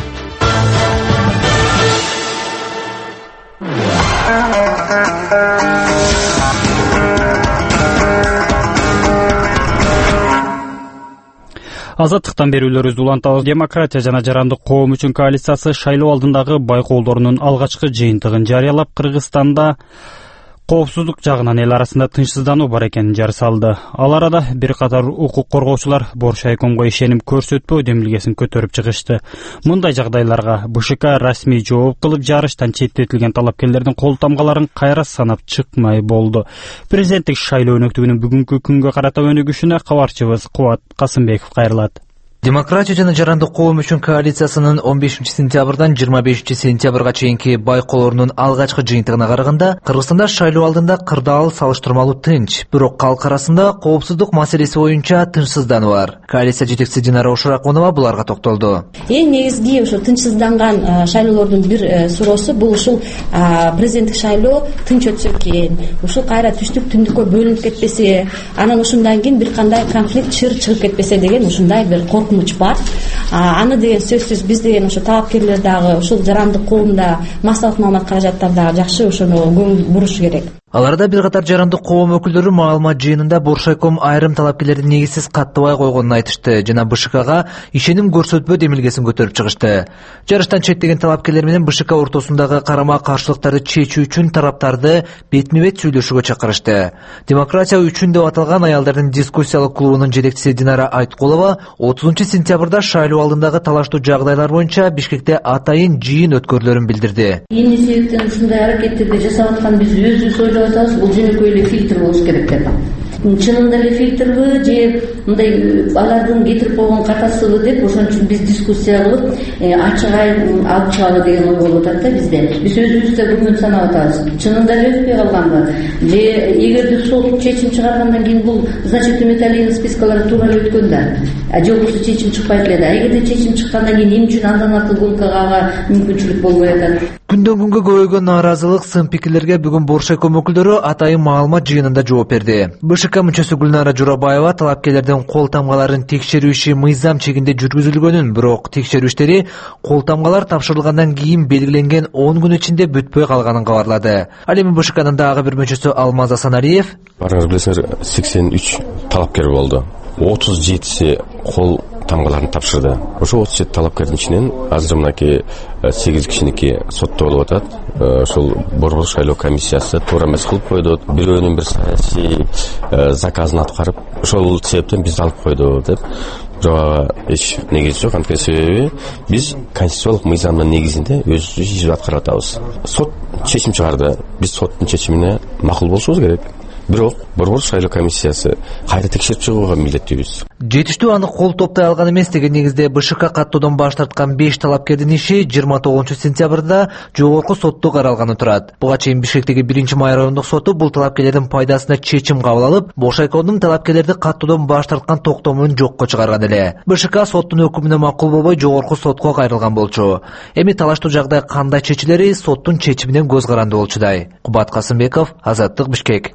Азаттыктан берүүлөрүбүздү улантабыз. Демократия жана жарандык коом үчүн коалициясы шайлоо алдындагы байкоолдорунун алгачкы жыйынтыгын жарыялап, Кыргызстанда коопсуздук жагынан эл арасында тынчсыздануу бар экенин жар салды. Ал арада бир катар укук коргоочулар Боршайкомго ишеним көрсөтпөө демилгесин көтөрүп чыгышты. Мындай жагдайларга БШК расмий жооп кылып, жарыштан четтетилген талапкерлердин кол тамгаларын кайра санап чыкмай болду. Президенттик шайлоо өнөктүгүнүн бүгүнкү күнгө карата өнүгүшүнө кабарчыбыз Кубат Касымбеков кайрылат. Демократия жана жарандык коом үчүн коалициясынын он бешинчи сентябрдан жыйырма бешинчи сентябрга чейинки байкоолорунун алгачкы жыйынтыгына караганда Кыргызстанда шайлоо алдында кырдаал салыштырмалуу тынч, бирок калк арасында коопсуздук маселеси боюнча тынчсыздануу бар. Коалиция жетекчиси Динара Ушуракунова буларга токтолду. Эң негизги ошо тынчсызданган шайлоолордун бир суроосу бул ушул президенттик шайлоо тынч өтсө экен, ушул кайра түштүк түндүккө бөлүнүп кетпесе, анан ушундан кийин бир кандай конфликт чыр чыгып кетпесе деген ушундай бир коркунуч бар. Аны деген сөзсүз биз деген ошо талапкерлер дагы ушул жарандык коомда массалык маалымат каражаттарда жакшы ошону көңүл буруш керек. Аларда бир катар жарандык коом өкүлдөрү маалымат жыйынында Боршайком айрым талапкерлердин негизсиз каттабай койгонун айтышты жана БШКга ишеним көрсөтпөө демилгесин көтөрүп чыгышты. Жарыштан четтеген талапкерлер менен БШК ортосундагы карама каршылыктарды чечүү үчүн тараптарды бетме-бет сүйлөшүүгө чакырышты. Демократия үчүн деп аталган аялдардын дискуссиялык клубунун жетекчиси Динара Айткулова отузунчу сентябрда шайлоо алдындагы талаштуу жагдайлар боюнча Бишкекте атайын жыйын өткөрүлөрүн билдирди. Эмне себептен ушундай аракеттерди жасап атканын биз өзүбүз ойлоп атабыз. Бул жөнөкөй эле фильтр болуш керек деп. Чынында эле фильтрбы же мындай алардын кетирип койгон катасыбы деп ошон үчүн биз дискуссия кылып ачык алып чыгалы деген ой болуп атат да бизде. Биз өзүбүз да күмөн санап атабыз. Чынында эле өтпөй калганбы? Же эгерде сот чечим чыгаргандан кийин бул значит металлийный спискалар туура эле өткөн да. А жоксу чечим чыкпайт эле да. Эгерде чечим чыккандан кийин эмне үчүн андан артык гонкага ага мүмкүнчүлүк болбой атат? Күндөн күнгө көбөйгөн нааразылык, сын пикирлерге бүгүн Боршайком өкүлдөрү атайын маалымат жыйынында жооп берди. БШК мүчөсү Гүлнара Журабаева талапкерлердин кол тамгаларын текшерүү иши мыйзам чегинде жүргүзүлгөнүн, бирок текшерүү иштери кол тамгалар тапшырылгандан кийин белгиленген он күн ичинде бүтпөй калганын кабарлады. Ал эми БШКнын дагы бир мүчөсү Алмаз Асанариев: Барыңыз билесиңер, сексен үч талапкер болду. отуз жетиси кол тамгаларын тапшырды. Ошо отуз жети талапкердин ичинен азыр мынакей сегиз кишиники соттолуп атат. Ошол Борбор шайлоо комиссиясы туура эмес кылып койду. Бирөөнүн бир саясий заказын аткарып, ошол себептен бизди алып койду деп. Бирок эч негизи жок. Анткени себеби биз конституциялык мыйзамдын негизинде өз ишибизди аткарып атабыз. Сот чечим чыгарды. Биз соттун чечимине макул болушубуз керек. бирок борбор шайлоо комиссиясы кайра текшерип чыгууга милдеттүүбүз. Жетиштүү аны кол топтой алган эмес деген негизде БШК каттоодон баш тарткан беш талапкердин иши жыйырма тогузунчу сентябрда жогорку сотто каралганы турат. Буга чейин Бишкектеги биринчи май райондук соту бул талапкерлердин пайдасына чечим кабыл алып, Боршайковдун талапкерлерди каттоодон баш тарткан токтомун жокко чыгарган эле. БШК соттун өкүмүнө макул болбой жогорку сотко кайрылган болчу. Эми талаштуу жагдай кандай чечилери соттун чечиминен көз каранды болчудай. Кубат Касымбеков, Азаттык, Бишкек.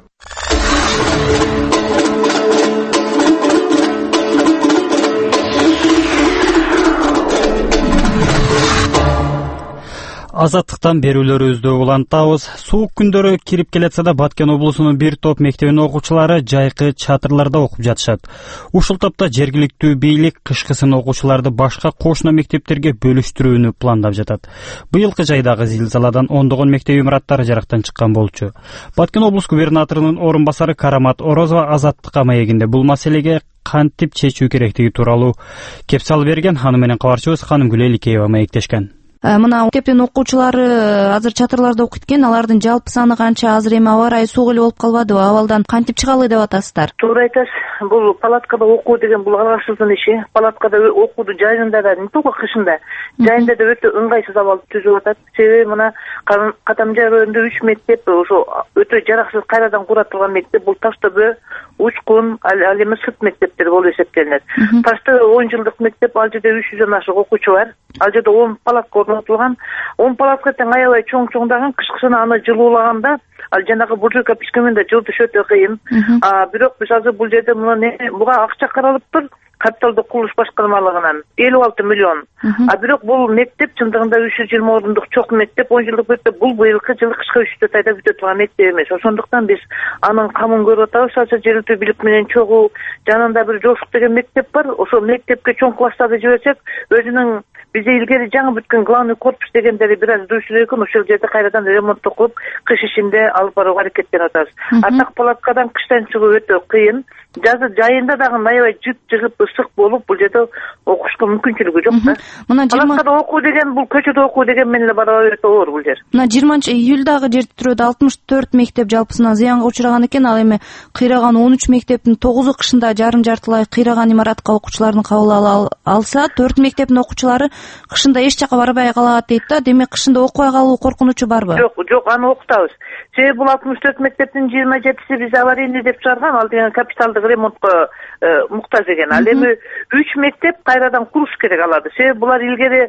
Азаттыктан берүүлөрүбүздү улантабыз. Суук күндөрү кирип келетсе да Баткен облусунун бир топ мектебинин окуучулары жайкы чатырларда окуп жатышат. Ушул топто жергиликтүү бийлик кышкысын окуучуларды башка кошуна мектептерге бөлүштүрүүнү пландап жатат. Быйылкы жайдагы зилзаладан ондогон мектеп имараттары жарактан чыккан болчу. Баткен облус губернаторунун орун басары Карамат Орозова Азаттыкка маегинде бул маселеге кантип чечүү керектиги тууралуу кеп салып берген. Аны менен кабарчыбыз Ханымгүл Эликеева маектешкен. Мына мектептин окуучулары азыр чатырларда окуйт экен, алардын жалпы саны канча? Азыр эми аба ырайы суук эле болуп калбадыбы? Абалдан кантип чыгалый деп атасыздар? Туура айтасыз. Бул палаткада окуу деген бул аргасыздын иши. Палаткада окууда жайында да, не только кышында, жайында да өтө ыңгайсыз абал түзүп атат. Себеби мына Катамжай районунда үч мектеп ошо өтө жараксыз кайрадан куратылган мектеп. Бул Таштөбө, Учкун, ал эми Сыт мектептери болуп эсептелинет. Таштөбө он жылдык мектеп, ал жерде үч жүздөн ашык окуучу бар. Ал жерде он палатка орнотулган. он палатка тең аябай чоң-чоңдаган, кышкысына аны жылуулаганда ал жанагы буржуйка пишкенде жылытыш өтө кыйын. А бирок биз азыр бул жерде муну буга акча каралыптыр. Капиталдык курулуш башкармалыгынан элүү алты миллион. А бирок бул мектеп чындыгында үч жүз жыйырма ордундук чоң мектеп, он жылдык мектеп. Бул быйылкы жылы кышкы үч төрт айда бүтө турган мектеп эмес. Ошондуктан биз анын камын көрүп атабыз. Азыр жергиликтүү бийлик менен чогуу жанында бир Жошук деген мектеп бар. Ошол мектепке чоң класстарды жиберсек, өзүнүн бизде илгери жаңы бүткөн главный корпус дегендери бир аз дүйшүлүү экен. Ошол жерде кайрадан ремонтту кылып, кыш ишинде алып барууга аракеттенип атабыз. Атак палаткадан кыштан чыгуу өтө кыйын. Жазы жайында дагы аябай жып-жыгып ысык болуп, бул жерде окушка мүмкүнчүлүгү жок да. Мына палаткада окуу деген бул көчөдө окуу деген менен эле барабар өтө оор бул жер. Мына жыйырманчы июлдагы жер тирөөдө алтымыш төрт мектеп жалпысынан зыянга учураган экен. Ал эми кыйраган он үч мектептин тогузу кышында жарым жартылай кыйраган имаратка окуучулардын кабыл ала алса, төрт мектептин окуучулары кышында эч жака барбай калат дейт да. Демек кышында окубай калуу коркунучу барбы? Жок, жок, аны окутабыз. Себеби бул алтымыш төрт мектептин жыйырма жетиси биз аварийный деп чыгарган, ал деген капиталдык ремонтко муктаж экен. Ал эми үч мектеп кайрадан куруш керек аларды. Себеби булар илгери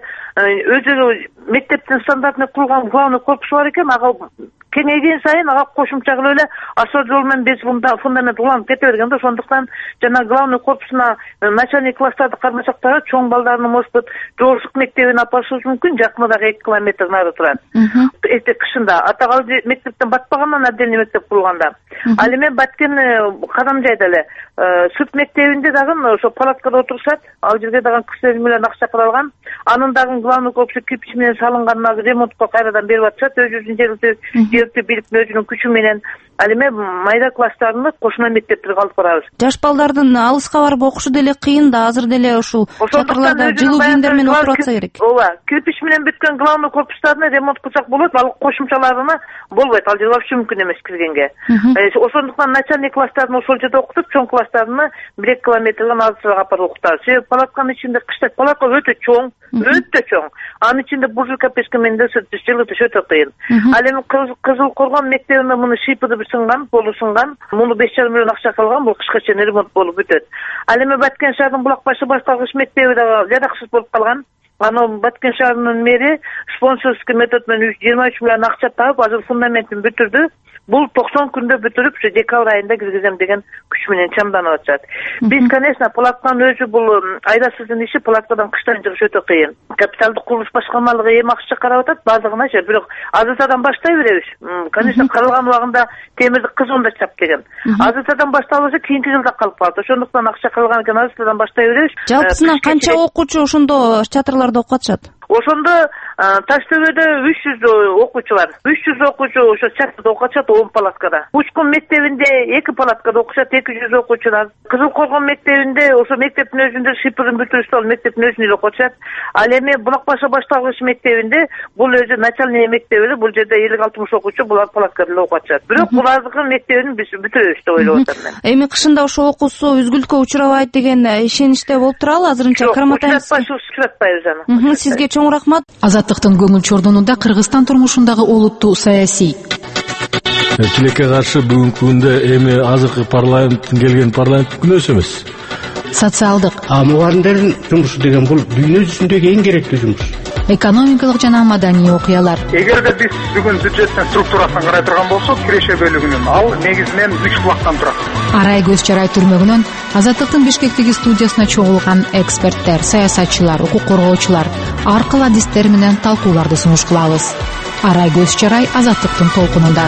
өзү мектептин стандартына курулган главный корпус бар экен, ага кеңейген сайын ага кошумча кылып эле асфальт жол менен без фундамент уланып кете берген да. Ошондуктан жана главный корпусуна начальный класстарды кармасак дагы чоң балдарын, может быть, Жошук мектебине алып барышыбыз мүмкүн. Жакында дагы эки километр нары турат. Эте кышында атагал мектептен батпагандан отдельный мектеп курулганда. Ал эми Баткен Кадамжайда эле Сыт мектебинде дагы ошо палаткада отурушат. Ал жерге дагы кырк миллион акча каралган. Анын дагы главный корпусу кирпич менен салынган, ремонтко кайрадан берип атышат. Өзүнүн жергиликтүү бийликтин өзүнүн күчү менен. Ал эми майда класстарны кошуна мектептерге алып барабыз. Жаш балдардын алыска барып окушу деле кыйын да, азыр деле ушул чатырларда жылуу кийимдер менен отуруп атса керек. Ооба, кирпич менен бүткөн главный корпустарны ремонт кылсак болот, ал кошумчаларына болбойт. Ал жерге вообще мүмкүн эмес киргенге. Ошондуктан начальный класстарын ошол жерде окутуп, чоң класстарны бир эки километрден алысыраак алып барып окутабыз. Себеби палатканын ичинде кышта палатка өтө чоң, өтө чоң. Анын ичинде буржуйка печка менен жылытыш өтө кыйын. Ал эми Кызыл Коргон мектебинде муну шипыды сынган, полу сынган. Муну беш жарым миллион акча калган, бул кышка чейин ремонт болуп бүтөт. Ал эми Баткен шаарынын Булак башы башталгыч мектеби дагы жараксыз болуп калган. Аны Баткен шаарынын мэри спонсорский метод менен жыйырма үч миллион акча таап, азыр фундаментин бүтүрдү. Бул токсон күндө бүтүрүп, ушу декабрь айында киргизем деген күч менен чамданып атышат. Биз, конечно, палатканын өзү бул айдасыздын иши, палаткадан кыштан чыгыш өтө кыйын. Капиталдык курулуш башкармалыгы эми акча карап атат, бардыгына же, бирок азыртадан баштай беребиз. Конечно, каралган убагында темирди кызуунда чап деген. Азыртадан башталса кийинки жылда калып калат. Ошондуктан акча калган экен, азыртадан баштай беребиз. Жалпысынан канча окуучу ошондо чатырларда окуп атышат? ошондо Таш төбөдө үч жүз окуучу бар. үч жүз окуучу ошо чатта окуп атышат он палаткада. Учкун мектебинде эки палаткада окушат эки жүз окуучулар. Кызыл Коргон мектебинде ошо мектептин өзүндө шипырын бүтүрүштү, ал мектептин өзүндө эле окуп атышат. Ал эми Булакбашы башталгыч мектебинде бул өзү начальный мектеби, бул жерде элүү алтымыш окуучу, булар палаткада эле окуп атышат. Бирок булардыкы мектебин биз бүтүрөбүз деп ойлоп атам мен. Эми кышында ошо окуусу үзгүлткө учурабайт деген ишеничте болуп туралы азырынча карматайбыз. Учуратпайбыз аны. Сизге чоң рахмат. Азаттыктын көңүл чордонунда Кыргызстан турмушундагы олуттуу саясий тилекке каршы бүгүнкү күндө эми азыркы парламенттин келген парламент күнөөсү эмес. Социалдык. А мугалимдердин жумушу деген бул дүйнө жүзүндөгү эң керектүү жумуш. Экономикалык жана маданий окуялар. Эгерде биз бүгүн бюджеттин структурасын карай турган болсок, киреше бөлүгүнүн ал негизинен үч булактан турат. Арай көз чарай түрмөгүнөн Азаттыктын Бишкектеги студиясына чогулган эксперттер, саясатчылар, укук коргоочулар ар кыл адистер менен талкууларды сунуш кылабыз. Арай көз чарай Азаттыктын толкунунда.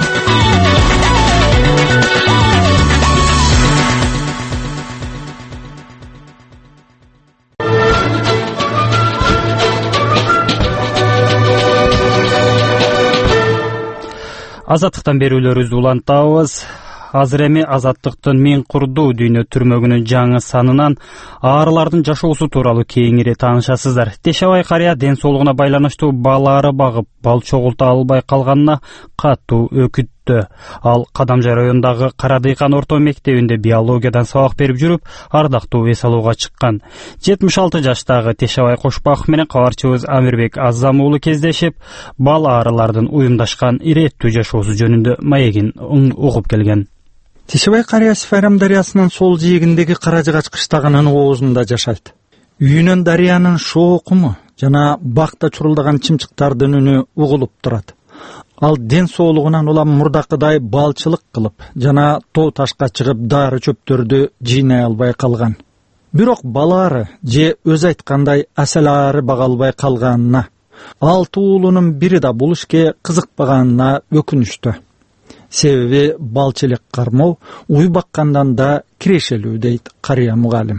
Азаттыктан берүүлөрүбүздү улантабыз. Азыр эми Азаттыктын Мен курдуу дүйнө түрмөгүнүн жаңы санынан аарылардын жашоосу тууралуу кеңири таанышасыздар. Тешебай карыя ден соолугуна байланыштуу балаары багып, бал чогулта албай калганына катуу өкүттү. Ал Кадамжай районундагы Кара Дыйкан орто мектебинде биологиядан сабак берип жүрүп, ардактуу эс алууга чыккан. жетимиш алты жаштагы Тешебай Кошбаков менен кабарчыбыз Амирбек Азам уулу кездешип, бал аарылардын уюмдашкан иреттүү жашоосу жөнүндө маегин угуп келген. Тешебай карыя Сайрам дарыясынын сол жээгиндеги Каражыгач кыштагынын оозунда жашайт. Үйүнөн дарыянын шоокуму жана бакта чурулдаган чымчыктардын үнү угулуп турат. Ал ден соолугунан улам мурдакыдай балчылык кылып жана тоо ташка чыгып дары чөптөрдү жыйнай албай калган. Бирок балаары же өзү айткандай аселаары бага албай калганына, алты уулунун бири да бул ишке кызыкпаганына өкүнүштүү. Себеби балчылык кармоо уй баккандан да кирешелүү дейт карыя мугалим.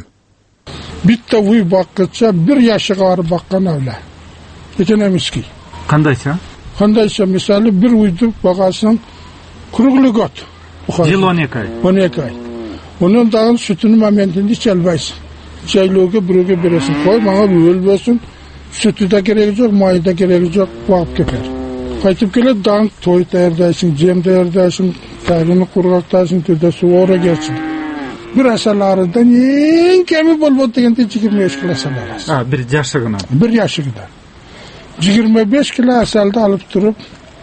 Битте уй баккыча бир жашыга барып баккан абла. Экономический. Кандайча? Кандайча мисалы бир уйду багасын круглый год. Жыл он эки ай. он эки ай. Онун дагы сүтүнүн моментинде иче албайсың. Жайлоого бирөөгө бересиң. Кой мага өлбөсүн. Сүтү да кереги жок, май да кереги жок, багып кетер. Кайтып келет, даңк той даярдайсың, жем даярдайсың, тайгыны кургактайсың, түрдө суора келсин. Бир асаларыдан эң кеми болбойт дегенде жыйырма беш кило асал аласың. А, бир жашыгынан. Бир жашыгынан. жыйырма беш кило асалды алып туруп,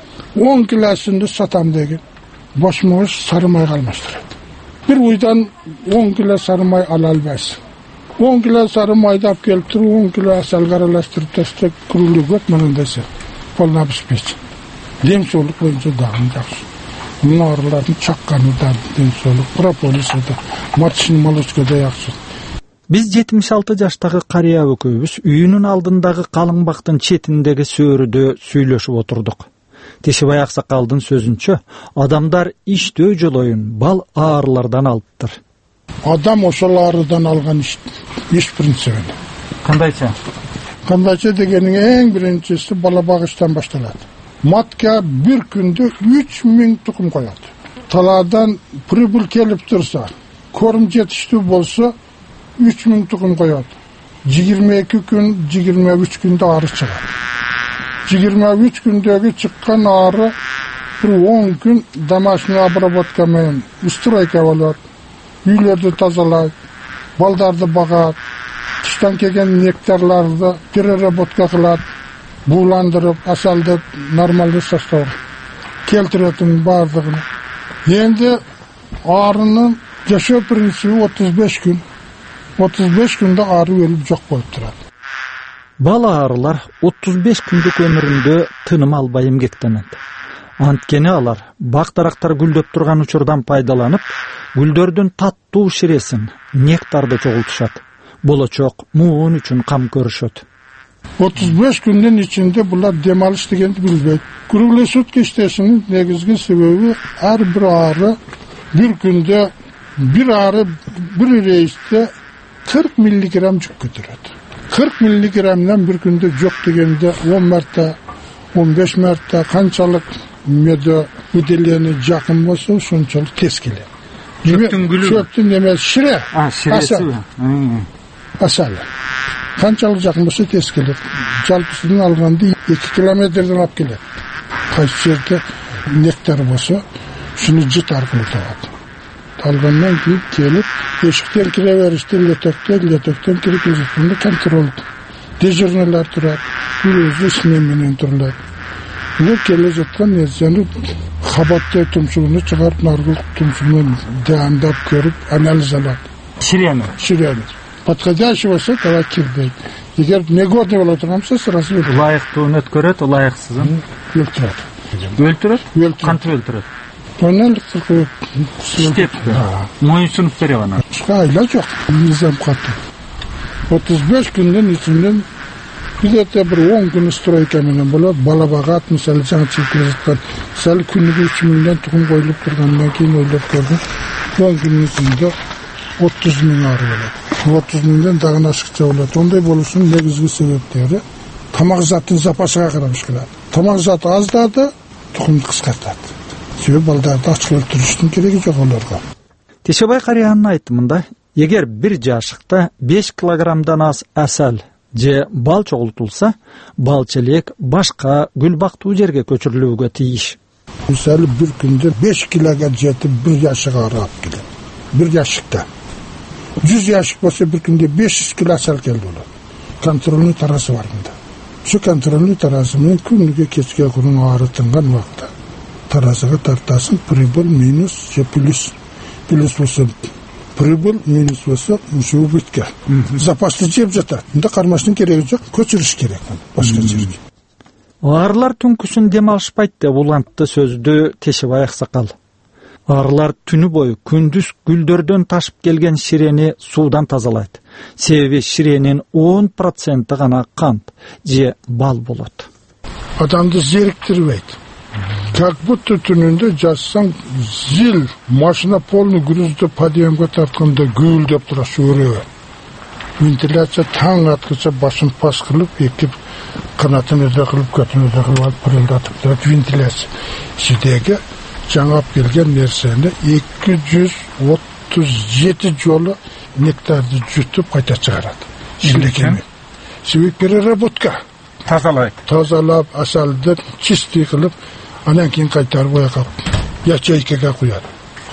он килосунду сатам деген бошмош сары майга алмаштырат. Бир уйдан он кило сары май ала албайсың. он кило сары майды алып келип туруп, он кило асалга аралаштырып тастап, круглый год менен десе, полный обеспечен. Дем соолук боюнча дагы жакшы. Мына аарылардын чакканы да дем соолук, прополисы да, маточный молочко да жакшы. Биз жетимиш алты жаштагы карыя экөөбүз үйүнүн алдындагы калың бактын четиндеги сөөрүдө сүйлөшүп отурдук. Тешебай аксакалдын сөзүнчө, адамдар иштөө жолоюн бал аарылардан алыптыр. Адам ошол аарыдан алган иш, иш принцибин. Кандайча? Кандайча дегенин эң биринчиси бала багыштан башталат. Матка бир күндө үч миң тукум коёт. Талаадан прибыль келип турса, корм жетиштүү болсо үч миң тукум коёт. жыйырма эки күн, жыйырма үч күндө ары чыгат. жыйырма үч күндөгү чыккан ары бир он күн домашний обработка менен стройка болот. Үйлөрдү тазалайт, балдарды багат, тыштан келген нектарларды переработка кылат, бууландырып, асалды нормалдуу состав келтиретін бардығын. Енді арының жашоо принциби отуз беш күн. отуз беш күндө ары өлүп жок болуп турат. Бала арылар отуз беш күндүк өмүрүндө тыным албай эмгектенет. Анткени алар бак-дарактар гүлдөп турган учурдан пайдаланып, гүлдөрдүн таттуу ширесин, нектарды чогултушат. Болочок муун үчүн кам көрүшөт. отуз беш күндүн ичинде булар дем алыш дегенди билбейт. Круглый сутки иштешинин негизги себеби ар бир ары бир күндө бир ары бир рейсте кырк миллиграмм жүк көтөрөт. kırk milligramdan bir günde yok degende on marta on besh marta kançalık medo ödeleni jakın bolsa şunçalık tez keledi. Çöptün gülü. Çöptün demez şire. Ha, şiresi. Asal. Kançalık jakın bolsa tez keledi. Jalpısından alganda iki kilometrden alып keledi. Qaysi yerde nektar bolsa şunu jıt arkылуу табат. Algandan keyin kelip eşikten kireverişte letökten letökten kirip kelisinde kontrol. Dejurnalar turar. Özü ismen menen turlar. Bu kele жаткан нерсени кабатты тумшугуну чыгарып, наргыл тумшугун дандап көрүп, анализ алат. Ширени. Ширени. Подходящий болсо тава кирбейт. Эгер негодный боло турган болсо сразу ылайыктууну өткөрөт, ылайыксызын өлтүрөт. Өлтүрөт? Өлтүрөт. Кантип өлтүрөт? Ondan kırkı İşte moyunsunуп берип ана. Ayla çok. Nizam katı. otuz beş günden içinden bir de bir on gün stroykamenen bolup bala bagat misal жаңы çekilip misal күнүгө üç milyon tukum koyulup turgandan keyin oylop gördüm. on günün içinde otuz ming arı bolot. otuz mingden dagın aşıkça bolot. Onday boluşun negizgi sebepleri tamak zatın zapasıga karamış keladi. Tamak zatı azdады, tukum kıskартат. Себебі балдарды ачык өлтүрүштүн кереги жок олорго. Тешебай карыянын айтымында, эгер бир жашыкта беш килограммдан аз асал же бал чогултулса, бал челек башка гүл бактуу жерге көчүрүлүүгө тийиш. Мисалы бир күндө беш килога жетип бир жашык арап келет. Бир жашыкта. жүз жашык болсо бир күндө беш жүз кило асал келди болот. Контрольный тарасы бар мында. Şu контрольный тарасы менен күнүгө кечке курун арытынган убакта таразыга тартасың, прибыль минус же плюс. Плюс болсо прибыль, минус болсо ушу убытка. Запасты жеп жатат. Мында кармаштын кереги жок, көчүрүш керек башка жерге. Арылар түнкүсүн дем алышпайт деп улантты сөздү Тешебай аксакал. Арылар түнү бою күндүз гүлдөрдөн ташып келген ширени суудан тазалайт. Себеби ширенин он проценти гана кант же бал болот. Адамды зериктирбейт. Как будто түнүндө жазсаң зил машина полный грузды подъемга тартканда гүлдөп тура suurөө. Вентиляция таң аткыча башын пас кылып, эки канатын өдө кылып, көтүн өдө кылып алып пырылдатып турат вентиляция. Ичидеги жаңап келген нерсени эки жүз отуз жети жолу нектарды жутуп кайта чыгарат. Шилекеме. Себеби переработка. Тазалайт. Тазалап, асалды чистый кылып, анан кийин кайтарып ояка ячейкеге куят.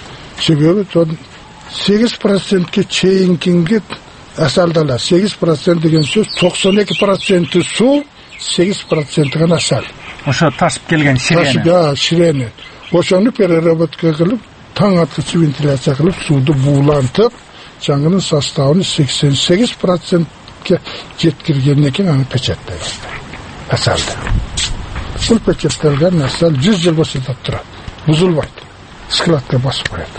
Себеби тон сегиз процентке чейинкинге асалдала. сегиз процент деген сөз токсон эки проценти суу, сегиз проценти гана асал. Ошо ташып келген ширени. Да, ширени. Ошону переработка кылып, таң аткычы вентиляция кылып, сууду буулантып, жаңынын составын сексен сегиз процентке жеткиргенден кийин аны печаттайт. Асалды. Бұл печатталган асал жүз жыл босатып турат. Бузулбайт. Складка басып коет.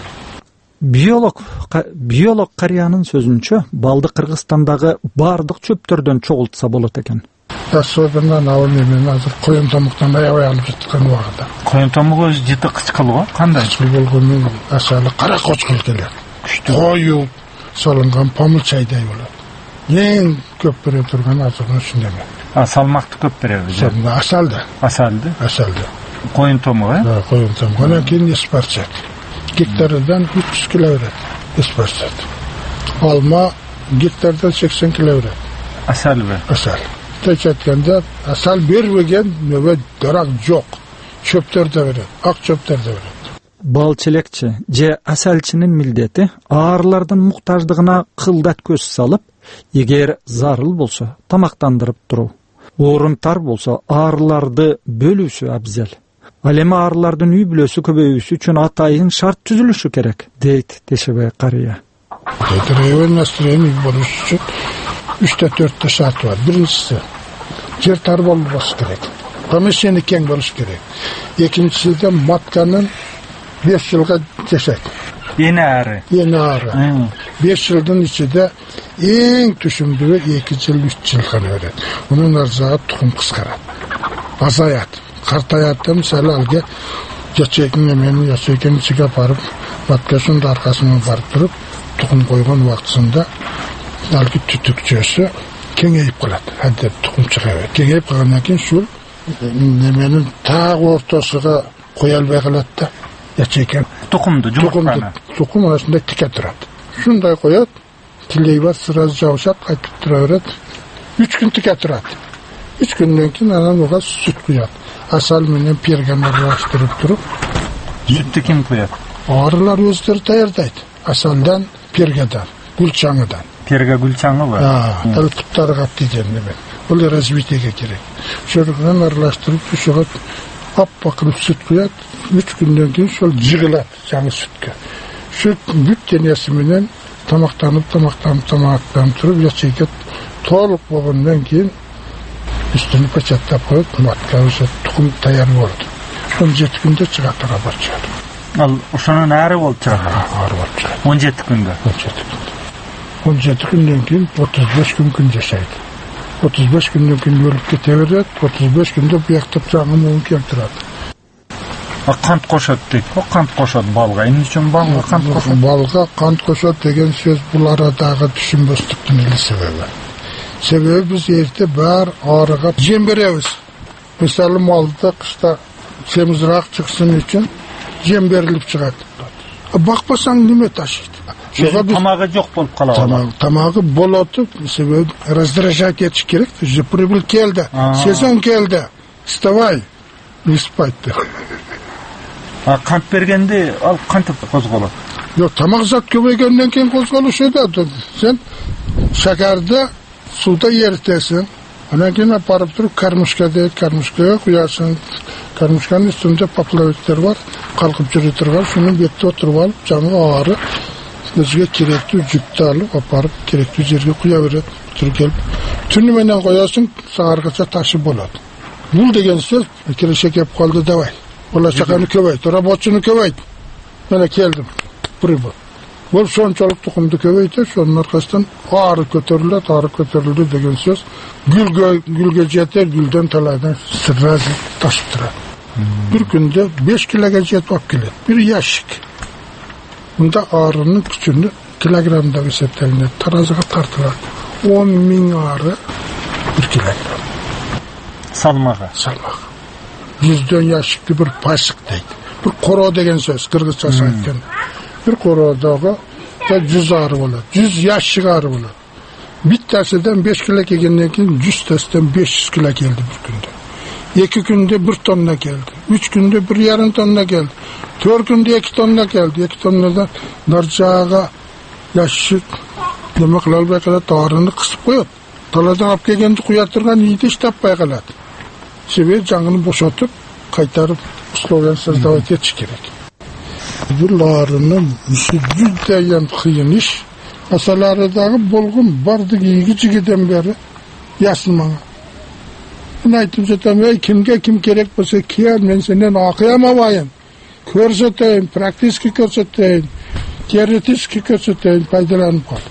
Биолог биолог карыянын сөзүнчө, балды Кыргызстандагы бардык чөптөрдөн чогултса болот экен. Особенно ал менен азыр коюн тамактан аябай алып жаткан убагында. Коюн тамагы өзү жыты кычкыл го, кандай? Кычкыл болгону асалы кара кочкул келет. Коюп салынган памыл чайдай болот. Эң көп бере турган азыр ушундай. А салмакты көп береби? Асалды. Асалды? Асалды. Коюн тамагы, э? Да, коюн тамагы. Анан кийин эспарчат. Гектардан үч жүз кило берет. Эспарчат. Алма гектардан сексен кило берет. Асалбы? Асал. Тез айтканда асал бербеген нөбөт дарак жок. Чөптөрдө берет. Ак чөптөрдө берет. Бал челекчи же асалчынын милдети аарылардын муктаждыгына кылдат көз салып, эгер зарыл болсо тамактандырып туруу, орун тар болсо аарыларды бөлүүсү абзел. Ал эми аарылардын үй бүлөсү көбөйүүсү үчүн атайын шарт түзүлүшү керек, дейт Тешебай карыя. Район настроение болуш үчүн үчтө төрттө шарт бар. Биринчиси жер тар болбош керек. Помещение кең болуш керек. Экинчиси матканын беш жылга жашайт. Эне ары. Эне ары. беш жылдын ичинде эң түшүмдүүгү эки жыл, үч жыл гана берет. Мунун арзагы тукум кыскарат. Азаят. Картаят мисалы алга жачекине менин жачекени ичиге барып, маткасын аркасынан барып туруп, тукум койгон убактысында алгы түтүкчөсү кеңейип калат. Адеп тукум чыгабайт. Кеңейип калгандан кийин ушул неменин так ортосуга кое албай калат да. Ячейкен тукумду жумуртканы. Тукум ошондой тике турат. Ушундай коет, тилей бар, сразу жабышат, кайтып тура берет. үч күн тике турат. үч күндөн кийин анан ага сүт куят. Асал менен перганы аралаштырып туруп, сүттү ким куят? Арылар өздөрү даярдайт. Асалдан, пергедан, гүлчаңыдан. Перга гүлчаңы бар. Ал туттары каттыйден неме. Ол развитиеге керек. Ошону аралаштырып, ушуга аппак кылып сүт куят. үч күндөн кийин ошол жыгылат жаңы сүткө. Сүт бүт денеси менен тамактанып, тамактанып, тамактанып туруп, ячейке толук болгондон кийин үстүнү пачаттап коюп, матка уже тукум даяр болду. он жети күндө чыгат арабар чыгат. Ал ошонун ары болуп чыгат. Ары болуп чыгат. он жети күндө. он жети күндө. он жети күндөн кийин отуз беш күн күн жашайт. отуз беш күндөн кийин өлүп кете берет. отуз беш күндө буяктап жаңы муун келтирет. А кант кошот дейт. О кант кошот балга. Эмне үчүн балга кант кошот? Балга кант кошот деген сөз бул арадагы түшүнбөстүктүн эле себеби. Себеби биз эрте бар арыга жем беребиз. Мисалы малды кышта семизирак чыксын үчүн жем берилип чыгат. Бакпасаң неме ташыйт? Тамагы жок болуп калат. Тамагы, тамагы болот, себеби раздражать этиш керек. Уже прибыль келди, сезон келди. Вставай. Не спать. А кант бергенде ал кантип козголот? Жок, тамак зат көбөйгөндөн кийин козголушу да. Сен шакарды суда эритесиң. Анан кийин апарып туруп кармушка дейт, кармушкага куясың. Кармушканын үстүндө поплавиктер бар, калкып жүрө турган, шунун бетте отуруп алып, жаңы ары өзгө керектүү жүктү алып, апарып керектүү жерге куя берет. Туруп келип, түнү менен коясың, сааргача ташы болот. Бул деген сөз келешек кеп калды давай. Болачаканы көбөйт, рабочуну көбөйт. Мына келдим. Прибыл. Бул сончолук тукумду көбөйтөт, ошонун аркасынан ары көтөрүлөт, ары көтөрүлдү деген сөз. Гүлгө гүлгө жетер, гүлдөн талайдан сразу ташып турат. Бир күндө беш килога жетип алып келет. Бир ящик. Мында арынын күчүнү килограммда эсептелинет, таразыга тартылат. он миң ары бир килограмм. Салмагы. Салмагы. Жүздөн ящикти бир пасык дейт. Бир коро деген сөз, кыргызчасы айткан. Бир кородогу жүз ары болот, жүз ящик ары болот. Биттасыдан беш кило келгенден кийин жүз тастан беш жүз кило келди бир күндө. эки күндө бир тонна келди, үч күндө бир жарым тонна келди, төрт күндө эки тонна келди. эки тоннадан наржаага ящик неме кыла албай калат, арыны кысып коет. Таладан алып келгенди куя турган ийди иш таппай калат. Себеби жаңыны бошотуп, кайтарып условия создавать этиш керек. Бул арынын иши жүздөн кыйын иш. Асалардагы болгон бардык ийги жигиден бери ясылмага. Мен айтып жатам, ey кимге ким керек болсо кел, мен сенден акыям алайын. Көрсөтөйүн, практически көрсөтөйүн, теоретически көрсөтөйүн, пайдаланып кал.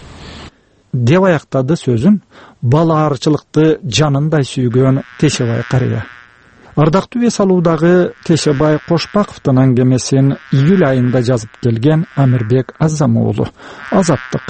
Деп аяктады сөзүн бала арчылыкты жанындай сүйгөн Тешебай карыя. Ардактуу эс алуудагы Тешебай Кошпаковдун аңгемесин июль айында жазып келген Амирбек Азамуулу. Азаттык.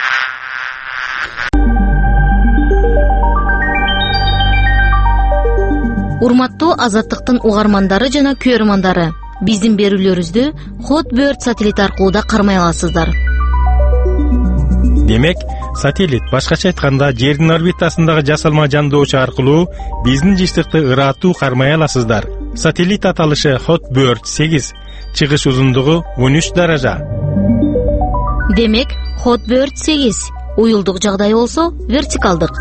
Урматтуу Азаттыктын угармандары жана көрөрмандары, биздин берүүлөрүбүздү Hotbird сателлит аркылуу да кармай аласыздар. Демек, сателлит башкача айтканда жердин орбитасындагы жасалма жандоочу аркылуу биздин жыштыкты ыраттуу кармай аласыздар. Сателлит аталышы Hotbird сегиз, чыгыш узундугу он үч даража. Демек, Hotbird сегиз, уюлдук жагдай болсо вертикалдык.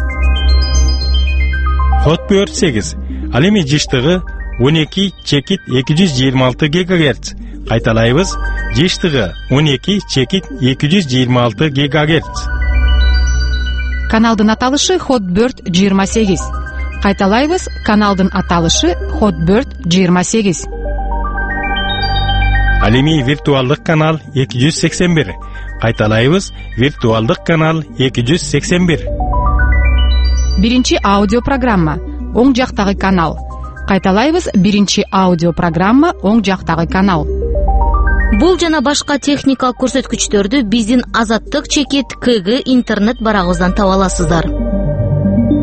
Hotbird сегиз, ал эми жыштыгы он эки чекит эки жүз жыйырма алты гигагерц. Кайталайбыз, жыштыгы он эки чекит эки жүз жыйырма алты гигагерц. Каналдын аталышы Hotbird жыйырма сегиз. Кайталайбыз, каналдын аталышы Hotbird жыйырма сегиз. Ал эми виртуалдык канал эки жүз сексен бир. Кайталайбыз, виртуалдык канал эки жүз сексен бир. Биринчи аудио программа, оң жактагы канал. Кайталайбыз, биринчи аудио программа, оң жактагы канал. Бул жана башка техникалык көрсөткүчтөрдү биздин Азаттык чекит КГ интернет барагыбыздан таба аласыздар.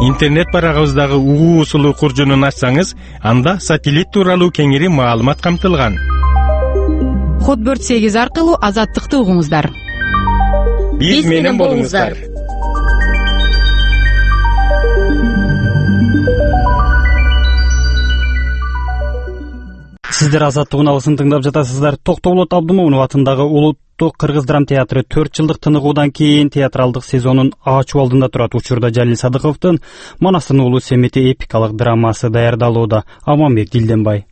интернет барагыбыздагы угуу усулу куржунун ачсаңыз, анда сателлит тууралуу кеңири маалымат камтылган. Хотберт сегиз аркылуу азаттыкты угуңуздар. Биз менен болуңуздар. Сиздер азаттык унаабысын тыңдап жатасыздар. Токтогулот Абдымомунов атындагы улуттук кыргыз драм театры төрт жылдык тыныгуудан кийин театралдык сезонун ачуу алдында турат. Учурда Жалил Садыковдун Манастын уулу Семетей эпикалык драмасы даярдалууда. Аманбек Дилденбай.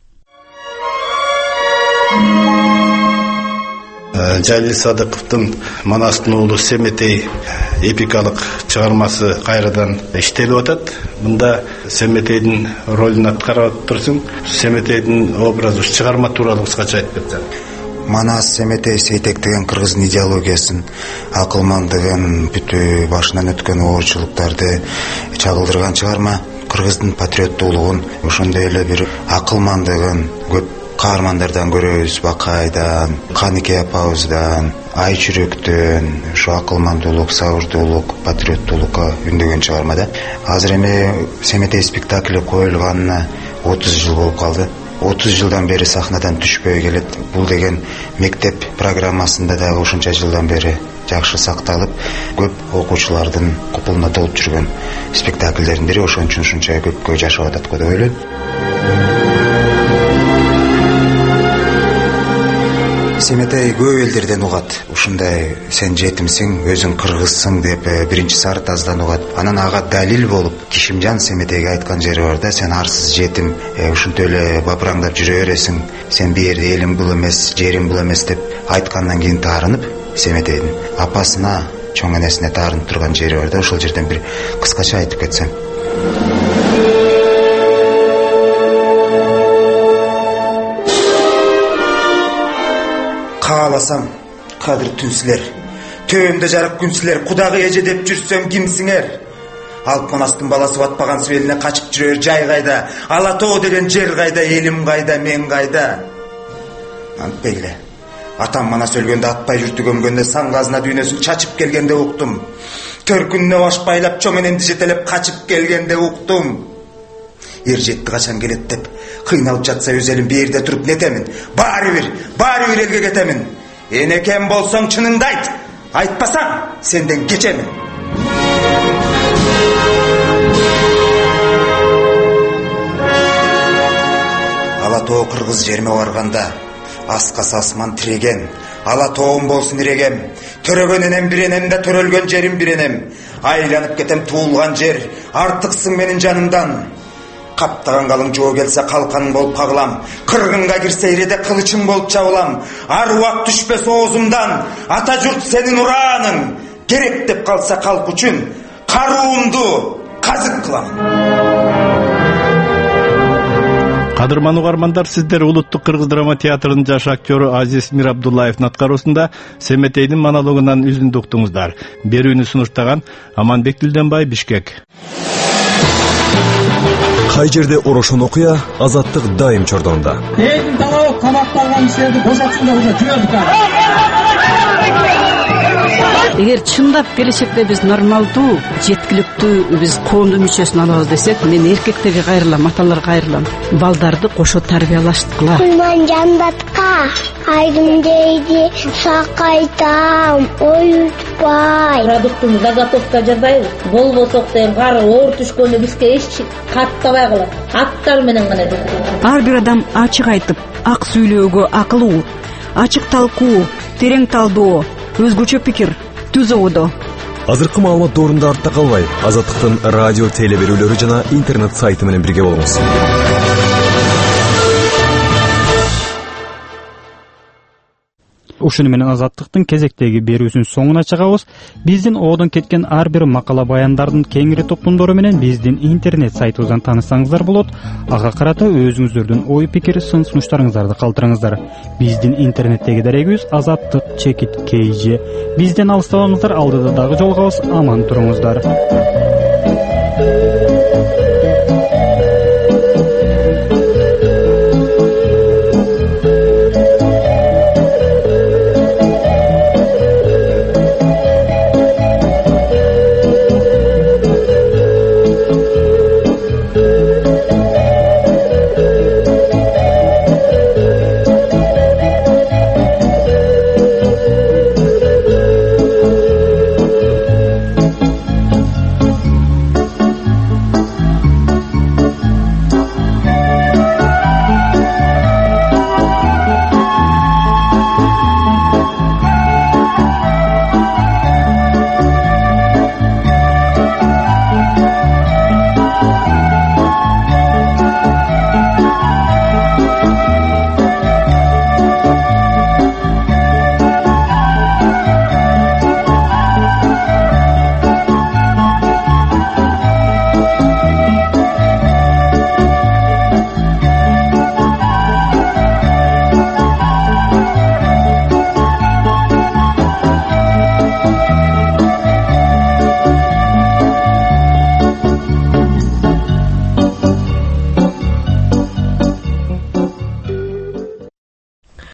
Жалил Садыковдун Манастын уулу Семетей эпикалык чыгармасы кайрадан иштелип атат. Мында Семетейдин ролун аткарып турсуң. Семетейдин образы чыгарма тууралуу кыскача айтып кетсең. Манас Семетей Сейтек деген кыргыздын идеологиясын, акылмандыгын, бүтү башынан өткөн оорчулуктарды чагылдырган чыгарма. Кыргыздын патриоттуулугун, ошондой эле бир акылмандыгын көп каармандардан көрөбүз. Бакайдан, Канике апабыздан, Айчүрөктөн ушу акылмандуулук, сабырдуулук, патриоттуулукка үндөгөн чыгарма да. Азыр эми Семетей спектакли коюлганына отуз жыл болуп калды. отуз жылдан бери сахнадан түшпөй келет. Бул деген мектеп программасында дагы ушунча жылдан бери жакшы сакталып, көп окуучулардын купулуна толуп жүргөн спектакльдердин бири. Ошон үчүн ушунча көпкө жашап атат го деп ойлойм. Семетей көп элдерден угат. Ушундай сен жетимсиң, өзүң кыргызсың деп биринчи сары таздан угат. Анан ага далил болуп Кишимжан Семетейге айткан жери бар да, сен арсыз жетим, ушинтип эле бапыраңдап жүрө бересиң. Сен бир жерде элим бул эмес, жерим бул эмес деп айткандан кийин таарынып, Семетейдин апасына, чоң энесине таарынып турган жери бар да, ошол жерден бир кыскача айтып кетсем. Кааласам, кадыр түнсүлер, төбөмдө жарык күнсүлер, кудагы эже деп жүрсөм кимсиңер? Алып Манастын баласы батпаган свелине качып жүрөр жай кайда? Ала тоо деген жер кайда? Элим кайда? Мен кайда? Антпейле. Атам Манас өлгөндө атпай жүртү көмгөндө сан казына дүйнөсүн чачып келгенде уктум. Төркүнүнө баш байлап чоң менен жетелеп качып келгенде уктум. Эр жетти качан келет деп кыйналып жатса өз элим бээрде туруп нетемин. Баары бир, баары бир элге кетемин. Энекем болсоң чыныңды айт. Айтпасаң сенден кечемин. Ала тоо кыргыз жерме барганда аскасы асман тиреген. Ала тоом болсун ирегем. Төрөгөн энем бир энем да төрөлгөн жерим бир энем. Айланып кетем туулган жер, артыксың менин жанымдан. Каптаган калың жоо келсе калканың болуп кагылам. Кыргынга кирсе иреде кылычың болуп чабылам. Аруак түшпөс оозумдан, ата журт сенин урааның. Керек деп калса калк үчүн каруумду казык кылам. Кадырман угармандар, сиздер улуттук кыргыз драма театрынын жаш актеру Азиз Мирабдуллаевдин аткаруусунда Семетейдин монологунан үзүндү уктуңуздар. Берүүнү сунуштаган Аманбек Дилденбай, Бишкек. Кай жерде орошон окуя, азаттык дайым чордонда. Элдин талабы камакталган кишилерди бошотсун деп уже жүрөдүк. Эгер чындап келечекте биз нормалдуу, жеткиликтүү биз коомдун мүчөсүн алабыз десек, мен эркектерге кайрылам, аталарга кайрылам. Балдарды кошо тарбиялаштыкыла. Кулман жандатка айдым дейди, сакайтам, оютпай. Продуктун заготовка жасайбыз. Болбосок деген кары оор түшкөндө бизге эч каттабай калат. Аттар менен гана. Ар бир адам ачык айтып, ак сүйлөөгө акылуу, ачык талкуу, терең талдоо, өзгөчө пикир, түз ободо. Азыркы маалымат доорунда артта калбай, Азаттыктын радио теле берүүлөрү жана интернет сайты менен бирге болуңуз. Ушуну менен Азаттыктын кезектеги берүүсүнүн соңуна чыгабыз. Биздин оодон кеткен ар бир макала баяндардын кеңири топтомдору менен биздин интернет сайтыбыздан таанышсаңыздар болот. Ага карата өзүңүздөрдүн ой пикир, сын сунуштарыңыздарды калтырыңыздар. Биздин интернеттеги дарегибиз азаттык чекит кей же. Бизден алыстабаңыздар, алдыда дагы жолугабыз. Аман туруңуздар.